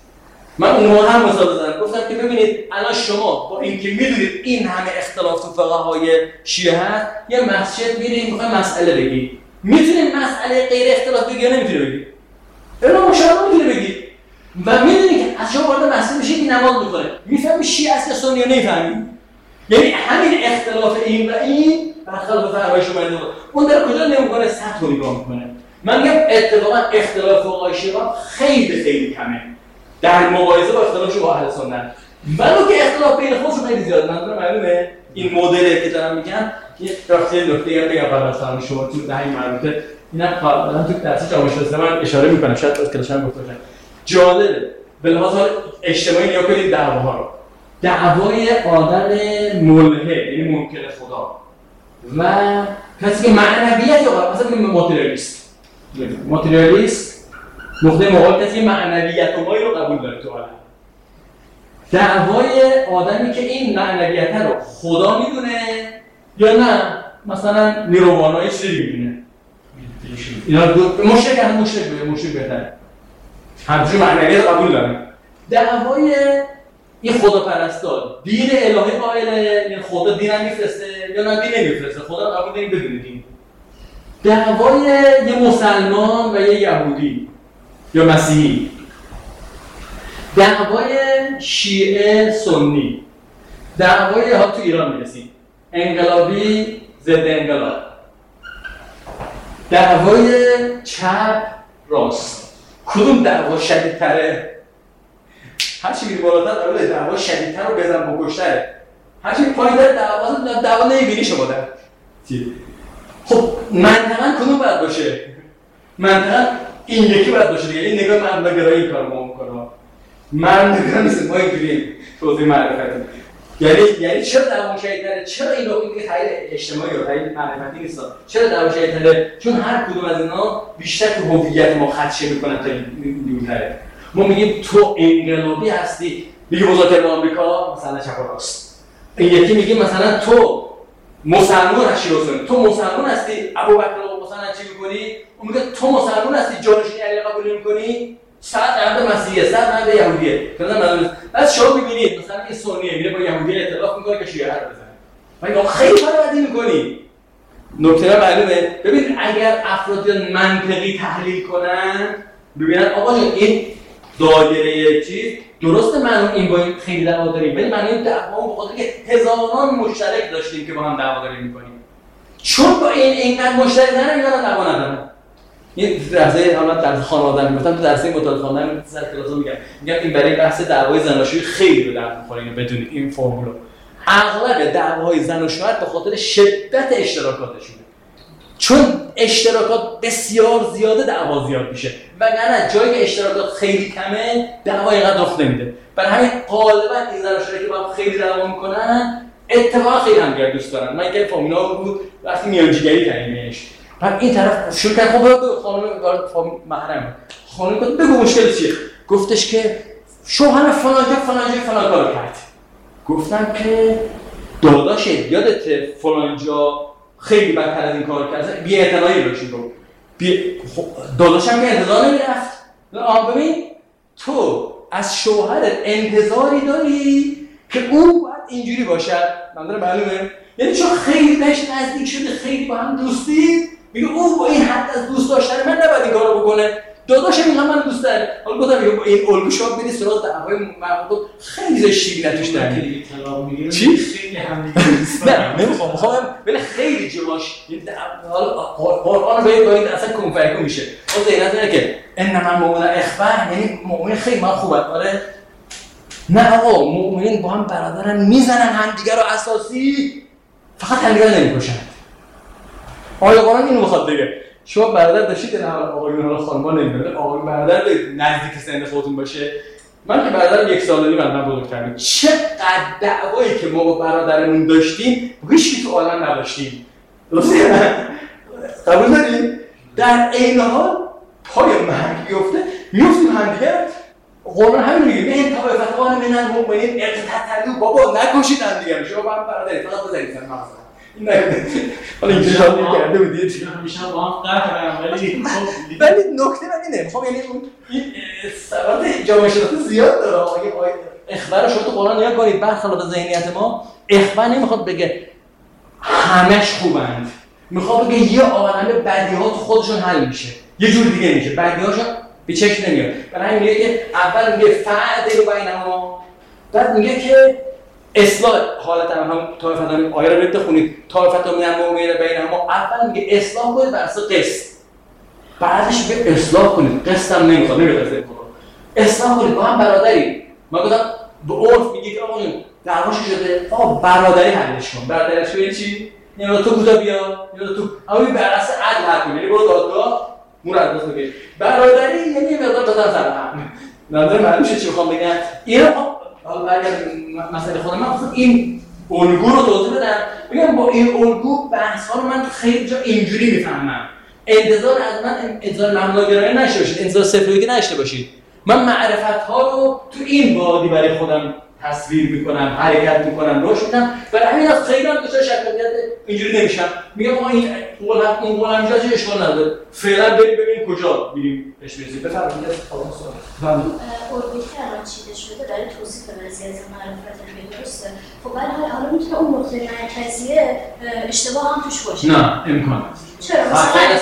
من اون موقع هم مثال زدم گفتم که ببینید الان شما با اینکه میدونید این همه اختلاف تو فقهای شیعه هست یه مسجد میرید میخواید مسئله بگید میتونید مسئله غیر اختلاف بگید یا نمیتونید بگید؟ اینا مشابه میتونه بگید و میدونید که از شما وارد مسجد میشید نماز میخونه میفهمی شیعه است یا سنی یا نمیفهمید. یعنی همین اختلاف این و این برخلاف فرمای شما اون در کجا نمیکنه سطح رو نگاه میکنه. من میگم اتفاقا اختلاف فقهای شیعه خیلی خیلی کمه در مقایسه با اختلاف با اهل سنت ولو که اختلاف بین خودشون خیلی زیاده. منظورم معلومه این مدلی که دارم میگم یه راستی نکته بگم قبل از سلام شما تو دهه مربوطه اینم قبلا تو درس جامعه شناسی من اشاره میکنم شاید از کلاشم گفته باشم جالبه به لحاظ اجتماعی نگاه کنید دعواها رو دعوای آدم ملحد یعنی منکر خدا و کسی که معنویت یا مثلا ماتریالیست نقطه مقابل کسی که معنویت و مایی رو قبول داره تو عالم. دعوای آدمی که این معنویت رو خدا میدونه یا نه مثلا نیرووانا یه چیزی میبینه اینا مشرک هم مشرک بهتره همچون معنی قبول دارم دعوای این خداپرستا دین الهی قائله یعنی خدا دین هم میفرسته یا نه دین نمیفرسته خدا قبول داریم بدون دین دعوای یه مسلمان و یه یهودی یا مسیحی دعوای شیعه سنی دعوای ها تو ایران میرسیم انقلابی ضد انقلاب دعوای چپ راست کدوم دعوا شدیدتره؟ هرچی میری بالاتر دعوا شدیدتر رو بزن بکشتره هرچی پایین‌تر دعوا نمیبینی شما در خب منطقاً کدوم باید باشه؟ منطقاً این یکی باید باشه دیگه این نگاه مبداگرایی این کار ما میکنه منطقاً نیست ما اینجوری توضیح معرفتی یعنی چرا دعوا شدیدتره؟ چرا این رو این تحلیل اجتماعی و تحلیل معرفتی نیست؟ چرا دعوا شدیدتره؟ چون هر کدوم از اینا بیشتر تو هویت ما خدشه میکنن تا دورتره ما میگیم تو انقلابی هستی میگه مذاکره با آمریکا مثلا چپ و راست این یکی میگه مثلا تو مسلمان هستی تو مسلمان هستی ابوبکر رو مثلا چی میکنی اون میگه تو مسلمان هستی جانشین علی قبول نمیکنی صد نبود مسیحیه صد نبود یهودیه بعد شما میبینید مثلا این سنیه میره با یهودی ائتلاف میکنه که شیعه حرف بزنه و اینا خیلی کار بدی میکنی نکته معلومه ببین اگر افراد منطقی تحلیل کنن ببینن آقا جان این دایره چیز درسته من این با این خیلی دعوا داریم ولی من این دعوا بخاطر که هزاران مشترک داشتیم که با هم دعوا داریم میکنیم چون با اینقدر مشترک دارن اینا دعوا ندارن این درسه حالا در خانواده میگفتم تو درسه مطالعه خواندن سر کلاس میگم این برای بحث دعوای زناشویی خیلی به درد میخوره اینو بدونید این فرمولو اغلب دعوای زن و شوهر به خاطر شدت اشتراکاتشونه چون اشتراکات بسیار زیاده دعوا زیاد میشه وگرنه جایی که اشتراکات خیلی کمه دعوا اینقدر رخ نمیده برای همین غالبا این زن و شوهری که با هم خیلی دعوا میکنن اتفاقا خیلی همدیگر دوست دارن من که فامینا بود وقتی میانجیگری کردیمش بعد این طرف شروع کرد خب خانم محرم خانم گفت بگو مشکل چیه گفتش که شوهر فلان کارو کرد گفتم که داداش یادت فلان جا خیلی بدتر از این کار کرد بی‌اعتنایی بهشون گفت داداشم که انتظار نمیرفت ببین تو از شوهرت انتظاری داری که اون باید اینجوری باشد منظورم معلومه یعنی چون خیلی بهش نزدیک شده خیلی با هم دوستی میگه اون با این حد از دوست داشتن من نباید این کارو بکنه داداشم این هم من دوست داره حالا گفتم این الگو شما برید سراغ دعوای مربوط خیلی زشتی نتوش در چی خیلی هم نه نمیخوام ولی خیلی جواش حالا قرآن رو با این اصلا کنفرکو میشه اون زینت اینه که انما المؤمنون اخوه یعنی مؤمن خیلی من خوبه آره نه آقا مؤمنین با هم برادرن میزنن همدیگه رو اساسی فقط همدیگه نمیکشن آیه قرآن اینو میخواد بگه شما برادر داشتید نه آقایون رو خانم‌ها نمیدونه آقایون برادر نزدیک سن خودتون باشه من که برادرم 1 سال و نیم من بزرگ کردم چقدر دعوایی که ما با برادرمون داشتیم هیچ تو عالم نداشتیم درسته قبول دارید در عین حال پای مرگ بیفته میفتیم همدیگه قرآن همین میگه این طایفتان من المؤمنین اقتتلوا بابا نکشید همدیگه شما با هم برادرید فقط بزنید سر مغز حالا اینجا شاید کرده بودید میشن با هم قهرم ولی نکته من اینه میخوام یعنی این ثبات جامعه شناسی زیاد داره اخبار رو شما تو قرآن نگاه کنید برخلاف ذهنیت ما اخبار نمیخواد بگه همش خوبند میخواد بگه یه عالمه بدیهات خودشون حل میشه یه جور دیگه میشه بدیهاشون به چشم نمیاد برای همین میگه که اول میگه فعدل بینهما بعد میگه که اصلاح حالت هم طایفتان آیه رو بخونید طایفتان من المؤمنین بینهما اول میگه اصلاح کنید بر اساس قسط بعدش میگه اصلاح کنید قسط هم نمیخواد نمیخواد اصلاح کنید با هم برادری من گفتم به عرف میگه که آقا دعواش شده آقا برادری حلش کن برادریش یعنی چی یعنی تو کوتا بیا یا تو اما بر اساس عدل حل کن یعنی برو دادگاه مراد بگیر برادری یعنی مقدار دادن سر هم نظر معلوم شد چی میخوام بگم اینا حالا اگر مسئله خودم من خود این الگو رو توضیح بدم بگم با این الگو بحث‌ها رو من تو خیلی جا اینجوری میفهمم انتظار از من انتظار مبناگرایی نشه باشید انتظار صفری نشه باشید من معرفت ها رو تو این وادی برای خودم تصویر میکنم، حرکت میکنم، روش میدم. برای همین از خیلی هم دچار شکاکیت اینجوری نمیشم. میگم ما این قول همینجا چه اشکال نداره. فعلا بریم ببینیم کجا میریم پیش برسیم. بفرمایید خانم سوال. اوربیت الان چیده شده برای توصیف وضعیت معرفت علمی درسته. خب ولی حالا میتونه اون نقطه مرکزیه اشتباه هم توش باشه. نه امکان نداره. چرا؟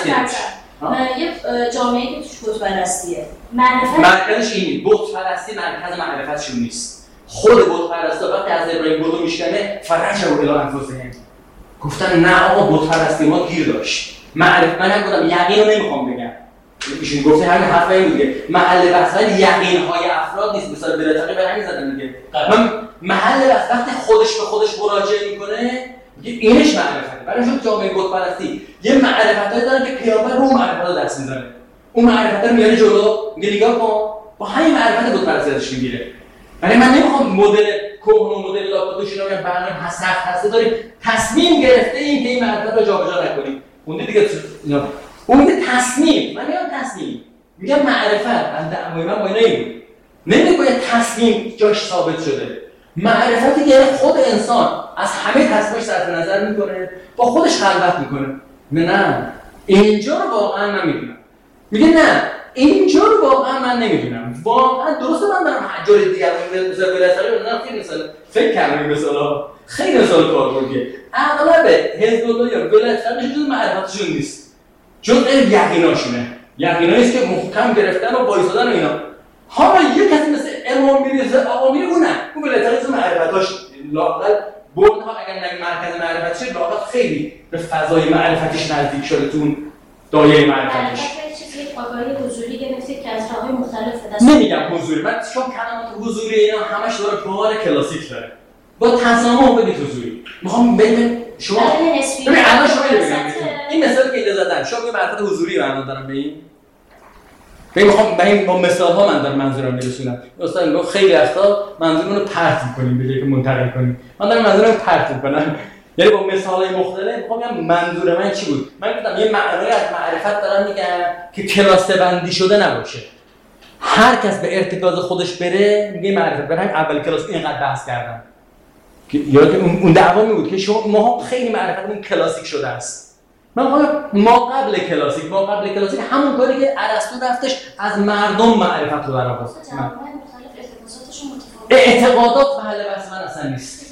مثلا یه جامعه‌ای که توش بت پرستیه. مرکزش اینه. بت پرستی مرکز معرفتشون نیست. خود بت پرستا وقتی از ابراهیم بتو میشکنه فرج و الی انفسهم گفتن نه آقا بت پرستی ما گیر داشت. معرفت من گفتم یقین رو نمیخوام بگم. ایشون گفته همین حرفا این دیگه. محل بحث ولی یقین های افراد نیست. مثلا بلاتقی برای همین زدن دیگه. من محل بحث وقتی خودش به خودش مراجعه میکنه میگه اینش معرفته. برای شما جامعه بت پرستی یه معرفتایی دارن که پیامبر رو معرفت رو دست میزنه. اون معرفت رو میاره جلو میگه نگاه کن با همین معرفت بت پرستی ازش میگیره. ولی من نمیخوام مدل کهن مدل لاپادوش رو برنامه هسته داریم تصمیم گرفته این که این معرفت رو جابجا نکنیم. اون دیگه اون تصمیم من میگم تصمیم میگم معرفت از دعوای من با اینا بود. نمیگم باید تصمیم جاش ثابت شده. معرفتی که خود انسان از همه تصمیمش صرف نظر میکنه با خودش خلوت میکنه. نه اینجا رو واقعا من میدونم. میگه نه اینجا رو واقعا من نمیدونم. واقعا درسته من دارم جای دیگه مثلا بلاتقی فکر کردم این مثلا خیلی مثال کاربردیه. اغلب حزب الله یا بلاتقی جز معرفتشون نیست. جز یقیناشونه. یقینایی که محکم گرفتن و وایسادن و اینا. حالا یه کسی مثل امام میرزا آقا میره اون بلاتقی از معرفتاش لااقل بردها اگر نگه مرکز معرفتشه لااقل خیلی به فضای معرفتش نزدیک شده تو دایره معرفتش. آگاهی حضوری گرفتید که از راه‌های مختلف دست نمیگم حضوری، من چون کلمات حضوری اینا همش داره بار کلاسیک داره. با تسامح بدید حضوری. میخوام ببین شما ببین الان شما ببینید این مثالی که اینجا زدن شما یه معرفت حضوری معنا دارم به این. میخوام با مثال ها من دارم منظورم میرسونم. استاد میگه خیلی وقتا منظورمون رو پرت می‌کنیم به جای که منتقل کنیم. من دارم منظورم رو پرت می‌کنم. یعنی با مثال‌های مختلف می‌خوام بگم منظور من چی بود. من گفتم یه معنایی از معرفت دارم میگم که کلاسه بندی شده نباشه. هر کس به ارتکاز خودش بره میگه معرفت. برای اول کلاس اینقدر بحث کردم. که یاد اون دعوا می بود که شما ما خیلی معرفتمون کلاسیک شده است. ما قبل کلاسیک همون کاری که ارسطو رفتش از مردم معرفت رو درآورد. اعتقادات محل بحث من اصلا نیست.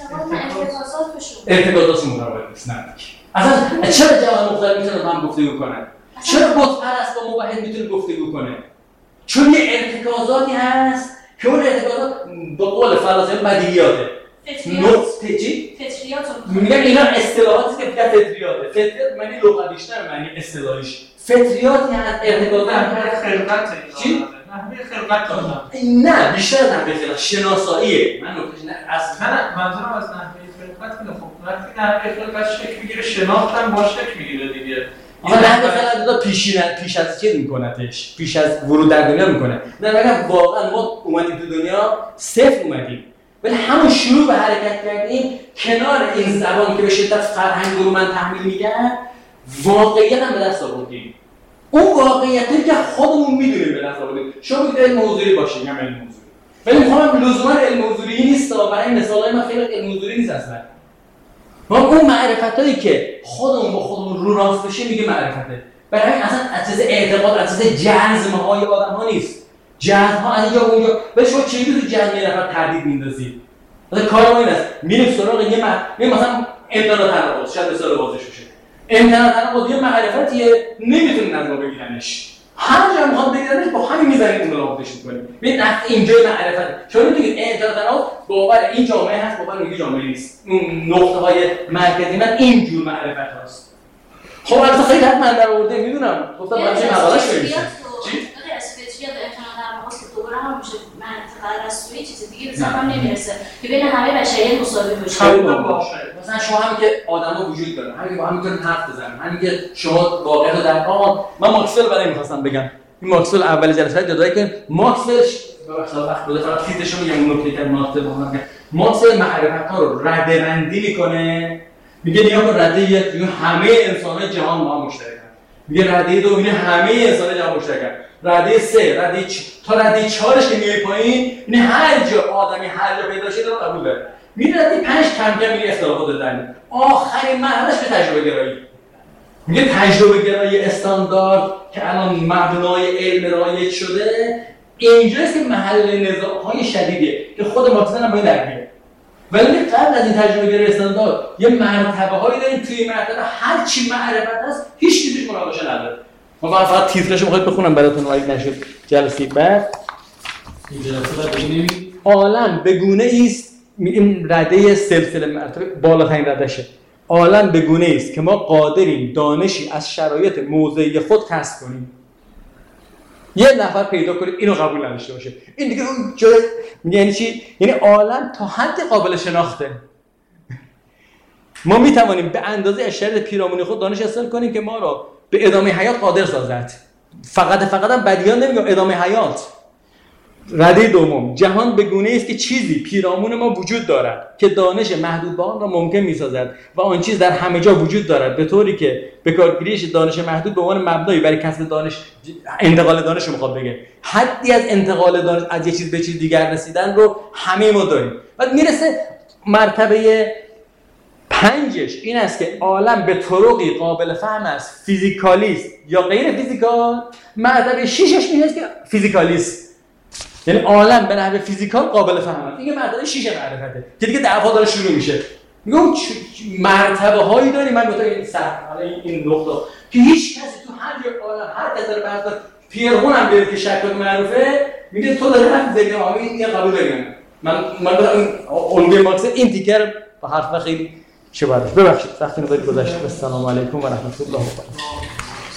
ارتکازاتشون متفاوت نیست. نه. اصلا چرا جوان مختلف میتونه با هم گفتگو کنن؟ چرا بت پرست با موحد میتونه گفتگو کنه؟ چون یه ارتکازاتی هست که اون ارتکازات به قول فلاسفه بدیهیاته. نقطه چی؟ فطریات. میگم اینا اصطلاحاتی که میگن فطریاته. فطریات معنی لغویش نه معنی اصطلاحیش. فطریاتی هست ارتکازات خلقت چی؟ خلقت دادم. نه بیشتر از نحوه خلقت شناساییه. من نکتهش نه اصلا منظورم از نحوه خلقت اینه. خب وقتی نحوه خلقت شکل میگیره شناختن با شکل میگیره دیگه. آقا نحوه خلقت داده پیش از چه میکنتش؟ پیش از ورود در دنیا میکنه. نه میگم واقعا ما اومدیم تو دنیا صفر اومدیم. ولی همون شروع به حرکت کردیم کنار این زبان که به شدت فرهنگ رو من تحمیل میگن واقعیت هم به دست آوردیم. اون واقعیتی که خودمون میدونیم به دست آوردیم. شما میگید علم حضوری باشه یا علم حضوری. ولی میخوام لزوما علم حضوری نیست تا برای مثالای من خیلی علم حضوری نیست اصلا. ما اون معرفتایی که خودمون با خودمون رو راست بشه میگه معرفته. برای همین اصلا اساس اعتقاد اساس جزم‌های آدم‌ها نیست. جزم‌ها از اینجا اونجا ولی شما چجوری تو جزم یه نفر تردید میندازید؟ مثلا کار ما این است میریم سراغ یه مثلا امتحان تناقض شاید مثال واضح بشه. امتحان تناقض یه معرفتیه نمیتونن از ما بگیرنش. هر جا میخواد بگیرنش با همین میزنید اون رو نابودش می‌کنید. ببین نقطه اینجا معرفت. شما میگید امتحان تناقض باور این جامعه هست باور اون جامعه نیست. اون نقطه‌های مرکزی من این جور معرفت هست. خب البته خیلی حد من در آورده میدونم. گفتم من چه مقاله‌اش بنویسم. چی؟ یا امتحان درماغ که دوباره هم میشه منطقه رسوی چیز دیگه به ذهنم نمیرسه که بین همه بشریت مساوی باشه. مثلا شما هم که آدما وجود دارن، همین با هم میتونن حرف بزنن، همین که شما واقعیت رو در من ماکسول برای می‌خواستم بگم. این ماکسول اول جلسه جدایی که ماکسول وقت بوده فقط تیترشو میگم اون نکته که ماکسول معرفت‌ها رو رده‌بندی میکنه. میگه نیا کن رده همه انسان‌های جهان با هم مشترکن. میگه رده 2 این همه انسان جمع مشترکن، رده 3 رده تا رده 4ش که میای پایین این هر جا آدمی هر جا پیدا شه رو قبول داره. میره رده 5 کم کم میره اختلافات دارن. آخرین مرحلهش به تجربه گرایی. میگه تجربه گرایی استاندارد که الان مبنای علم رایج شده اینجاست که محل نزاع‌های شدیده که خود مارکسیسم هم باید درگیره. ولی قبل از این تجربه گرایی استاندارد یه مرتبه‌هایی داریم، توی این مرتبه هر چی معرفت هست هیچ چیزیش مناقشه نداره. من فقط تیترشو می‌خوام بخونم براتون اگه نشد جلسه بعد. عالم به گونه‌ای است، این رده سلسله مراتب بالاترین ردشه. عالم به گونه‌ای است که ما قادریم دانشی از شرایط موضعی خود کسب کنیم. یه نفر پیدا کنید اینو قبول نداشته باشه. این دیگه اون جای یعنی چی؟ یعنی عالم تا حد قابل شناخته. ما میتوانیم به اندازه از شرایط پیرامونی خود دانش حاصل کنیم که ما را به ادامه حیات قادر سازد. فقط هم بدیان نمیگم، ادامه حیات. رده دوم، جهان به گونه‌ای است که چیزی پیرامون ما وجود دارد که دانش محدود به آن را ممکن می‌سازد و آن چیز در همه جا وجود دارد، به طوری که به کارگیریش دانش محدود به عنوان مبنایی برای کسب دانش، انتقال دانش رو می‌خواد بگه. حدی از انتقال دانش از یه چیز به چیز دیگر رسیدن رو همه ما داریم. بعد میرسه مرتبه 5ش این است که عالم به طرقی قابل فهم است، فیزیکالیست یا غیر فیزیکال. مرتبه 6ش این است که فیزیکالیست، یعنی عالم به نحو فیزیکال قابل فهمه. این مرتبه 6 معرفته که دیگه دعوا داره شروع میشه. میگم مرتبه هایی داری، من گفتم این این نقطه که هیچ کسی تو هر جای عالم هر کس داره بحث پیرهون هم بیاد که شکل معروفه میگه تو داری حرف زدی این قبول داریم. من این الگوی مارکس این دیگر با حرف خیلی چه بره. ببخشید وقتی نوبت گذشت. السلام علیکم و رحمت الله و برکاته.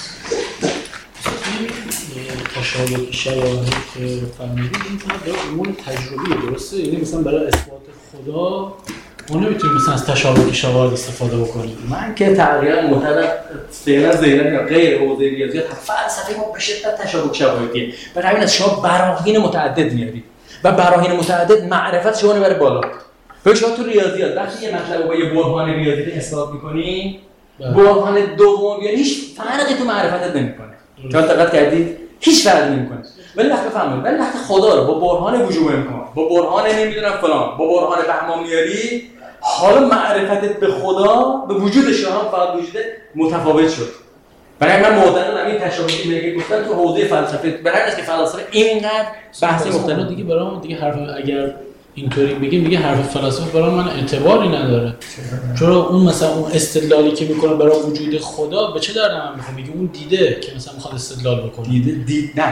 تشابه شواهد که فهمیدید این فقط برای امور تجربیه، درسته؟ یعنی مثلا برای اثبات خدا ما نمیتونیم مثلا از تشابه شواهد استفاده بکنیم. من که تقریبا معتقدم فعلا زیرا یا غیر حوزه ریاضیات فلسفه ما به شدت تشابه شواهدیه. برای همین از شما براهین متعدد میارید و براهین متعدد معرفت شما رو بره بالا. به شما تو ریاضیات وقتی یه مطلب با یه برهان ریاضی اثبات می‌کنی، برهان دوم بیاری هیچ فرقی تو معرفتت نمی‌کنه. چون دقت کردید هیچ فرقی نمی‌کنه. ولی وقتی فهمید ولی وقتی خدا رو با برهان وجوب امکان، با برهان نمیدونم فلان، با برهان بهمان میاری، حالا معرفتت به خدا، به وجود شما فقط وجود متفاوت شد. برای من معتقدم این تشابهی که گفتن تو حوزه فلسفه، برای اینکه فلسفه اینقدر بحث مختلف دیگه برام دیگه حرف اگر اینطوری میگه حرف فلسفه برای من اعتباری نداره. چرا اون مثلا اون استدلالی که میکنه برای وجود خدا به چه درد من میخواد؟ میگه اون دیده که مثلا میخواد استدلال بکنه. دید نه.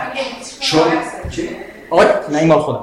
نه این مال خودم.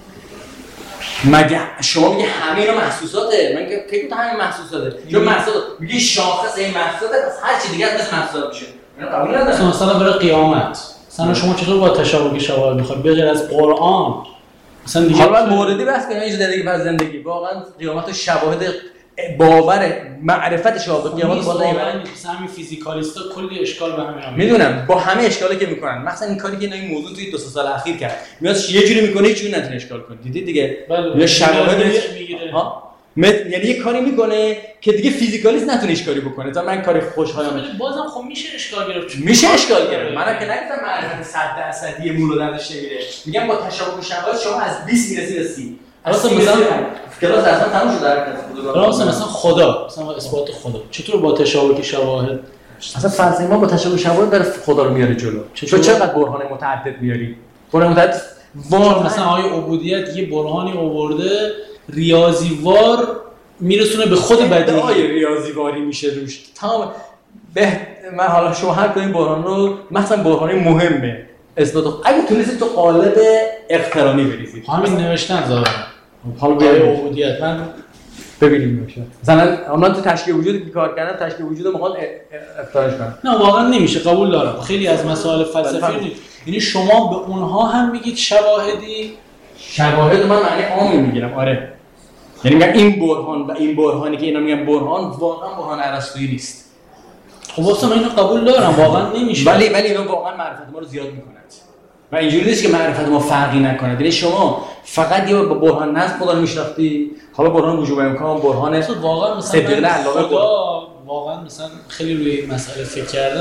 مگه شما میگه همه اینا محسوساته؟ من که کی گفتم همه محسوساته؟ چون محسوس میگه شاخص این محسوساته، پس هر چی دیگه مثل محسوسات میشه. اینا قبول ندارم. مثلا برای قیامت مثلا شما چطور با تشابه شواهد میخواد به غیر از قرآن مثلا دیگه حالا من موردی بحث کنم این زندگی پس زندگی واقعا قیامت و شواهد باور معرفت شواهد قیامت بالا نمیبرن. مثلا همین فیزیکالیستا کلی اشکال به همین میدونم با همه اشکالی که میکنن، مثلا این کاری که این موضوع توی 2 سال اخیر کرد میاد یه جوری میکنه هیچ جوری نتونه اشکال کنه. دیدید دیگه یا شواهد میگیره یعنی یه کاری میکنه که دیگه فیزیکالیست نتونه کاری بکنه. تا من کاری خوشحالم بازم خب میشه اشکال گرفت. میشه اشکال گرفت. منم که نگفتم معرفت 100% یه مولو نداشته میره. میگم با تشابه شواهد شما از 20 میرسی به 30. اصلا مثلا کلاس اصلا تموم شد در کلاس. مثلا خدا، مثلا اثبات خدا چطور با تشابه شواهد اصلا فلسفه ما با تشابه شواهد در خدا رو میاره جلو. چقدر برهان متعدد میاری؟ برهان متعدد مثلا آیه عبودیت یه برهانی آورده ریاضیوار میرسونه به خود بدیهی. آیه ریاضیواری میشه روش تمام. من حالا شما هر کدوم برهان رو مثلا برهانی مهمه اثبات اگه تونستید تو قالب اقترانی بریزید. همین نوشتن ظاهرا. حالا بیاید عبودیت من ببینیم میشه. مثلا من تو تشکیل وجودی که کار کردم تشکیل وجود میخواد اختراعش کنم. نه واقعا نمیشه، قبول دارم. خیلی از مسائل فلسفی نیست. یعنی شما به اونها هم میگید شواهدی؟ شواهد من معنی عامی میگیرم. آره. یعنی میگم این برهان و این برهانی که اینا میگن برهان واقعا برهان ارسطویی نیست. خب واسه من اینو قبول دارم، واقعا نمیشه. ولی اینا واقعا معرفت ما رو زیاد میکنند. و اینجوری نیست که معرفت ما فرقی نکنه. یعنی شما فقط یه با برهان نظم خدا رو میشناختی، حالا برهان وجوب امکان، برهان واقعا مثلا خدا واقعا مثلا خیلی روی مسئله فکر کردم.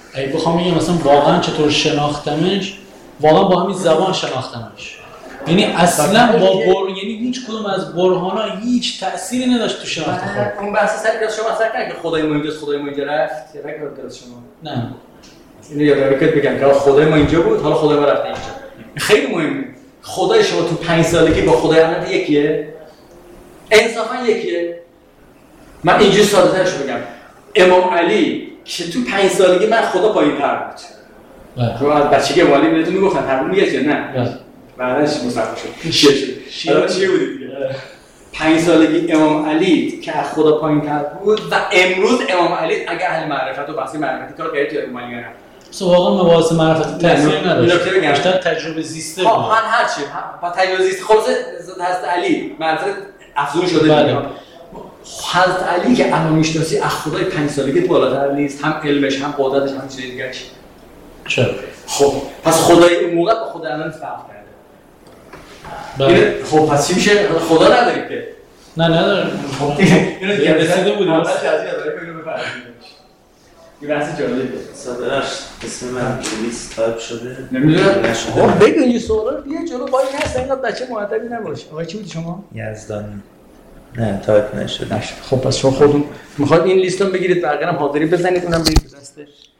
اگه بخوام بگم مثلا واقعا چطور شناختمش، واقعا با همین زبان شناختمش. یعنی اصلا یعنی هیچ کدوم از برهانا هیچ تأثیری نداشت تو شناخت خودم. اون بحث سر کلاس شما اصلا که خدای ما اینجاست، خدای ما اینجا رفت، یا نه کلاس شما؟ نه. اینو یادآوری کنید بگم که خدای ما اینجا بود، حالا خدای ما رفته اینجا. خیلی مهمه. خدای شما تو 5 سالگی با خدای الان یکیه؟ انصافا یکیه؟ من اینجوری ساده‌ترش بگم. امام علی که تو 5 سالگی من خدا پایین‌تر بود. بله. تو از بچگی امام علی بهتون میگفتن تقریبا میگه یا نه؟ بله. بعدش مصطفی شد. چیه بود دیگه؟ 5 سالگی امام علی که از خدا پایین‌تر بود و امروز امام علی اگه اهل معرفت و بحث معرفتی کار کرد تو امام علی نه. واقعا مباحث معرفتی تاثیر نداشت. بیشتر تجربه زیسته بود. من هر چی با تجربه زیسته خلاص حضرت علی معرفت افزون شده بله. دیگه. حضرت علی که الان میشناسی از خدای 5 سالگی بالاتر نیست، هم علمش هم قدرتش هم چیز دیگه. چرا؟ خب پس خدای اون موقع با خدای الان فرق کرده. بله. خب پس چی میشه؟ خدا نداری که. نه نداره. اینو دیگه رسیده بودیم. اول جزئی داره که اینو بفهمید. این بحث جالبیه. صادراش اسم من لیست تایپ شده. نمیدونم. نشده. آقا بگو این سوالا رو بیا جلو وای هست اینقدر بچه مؤدبی نباش. آقا چی بودی شما؟ یزدانی. نه تایپ نشده. خب پس شما خودتون میخواد این لیستو بگیرید بقیه هم حاضری بزنید اونم برید تو دستش.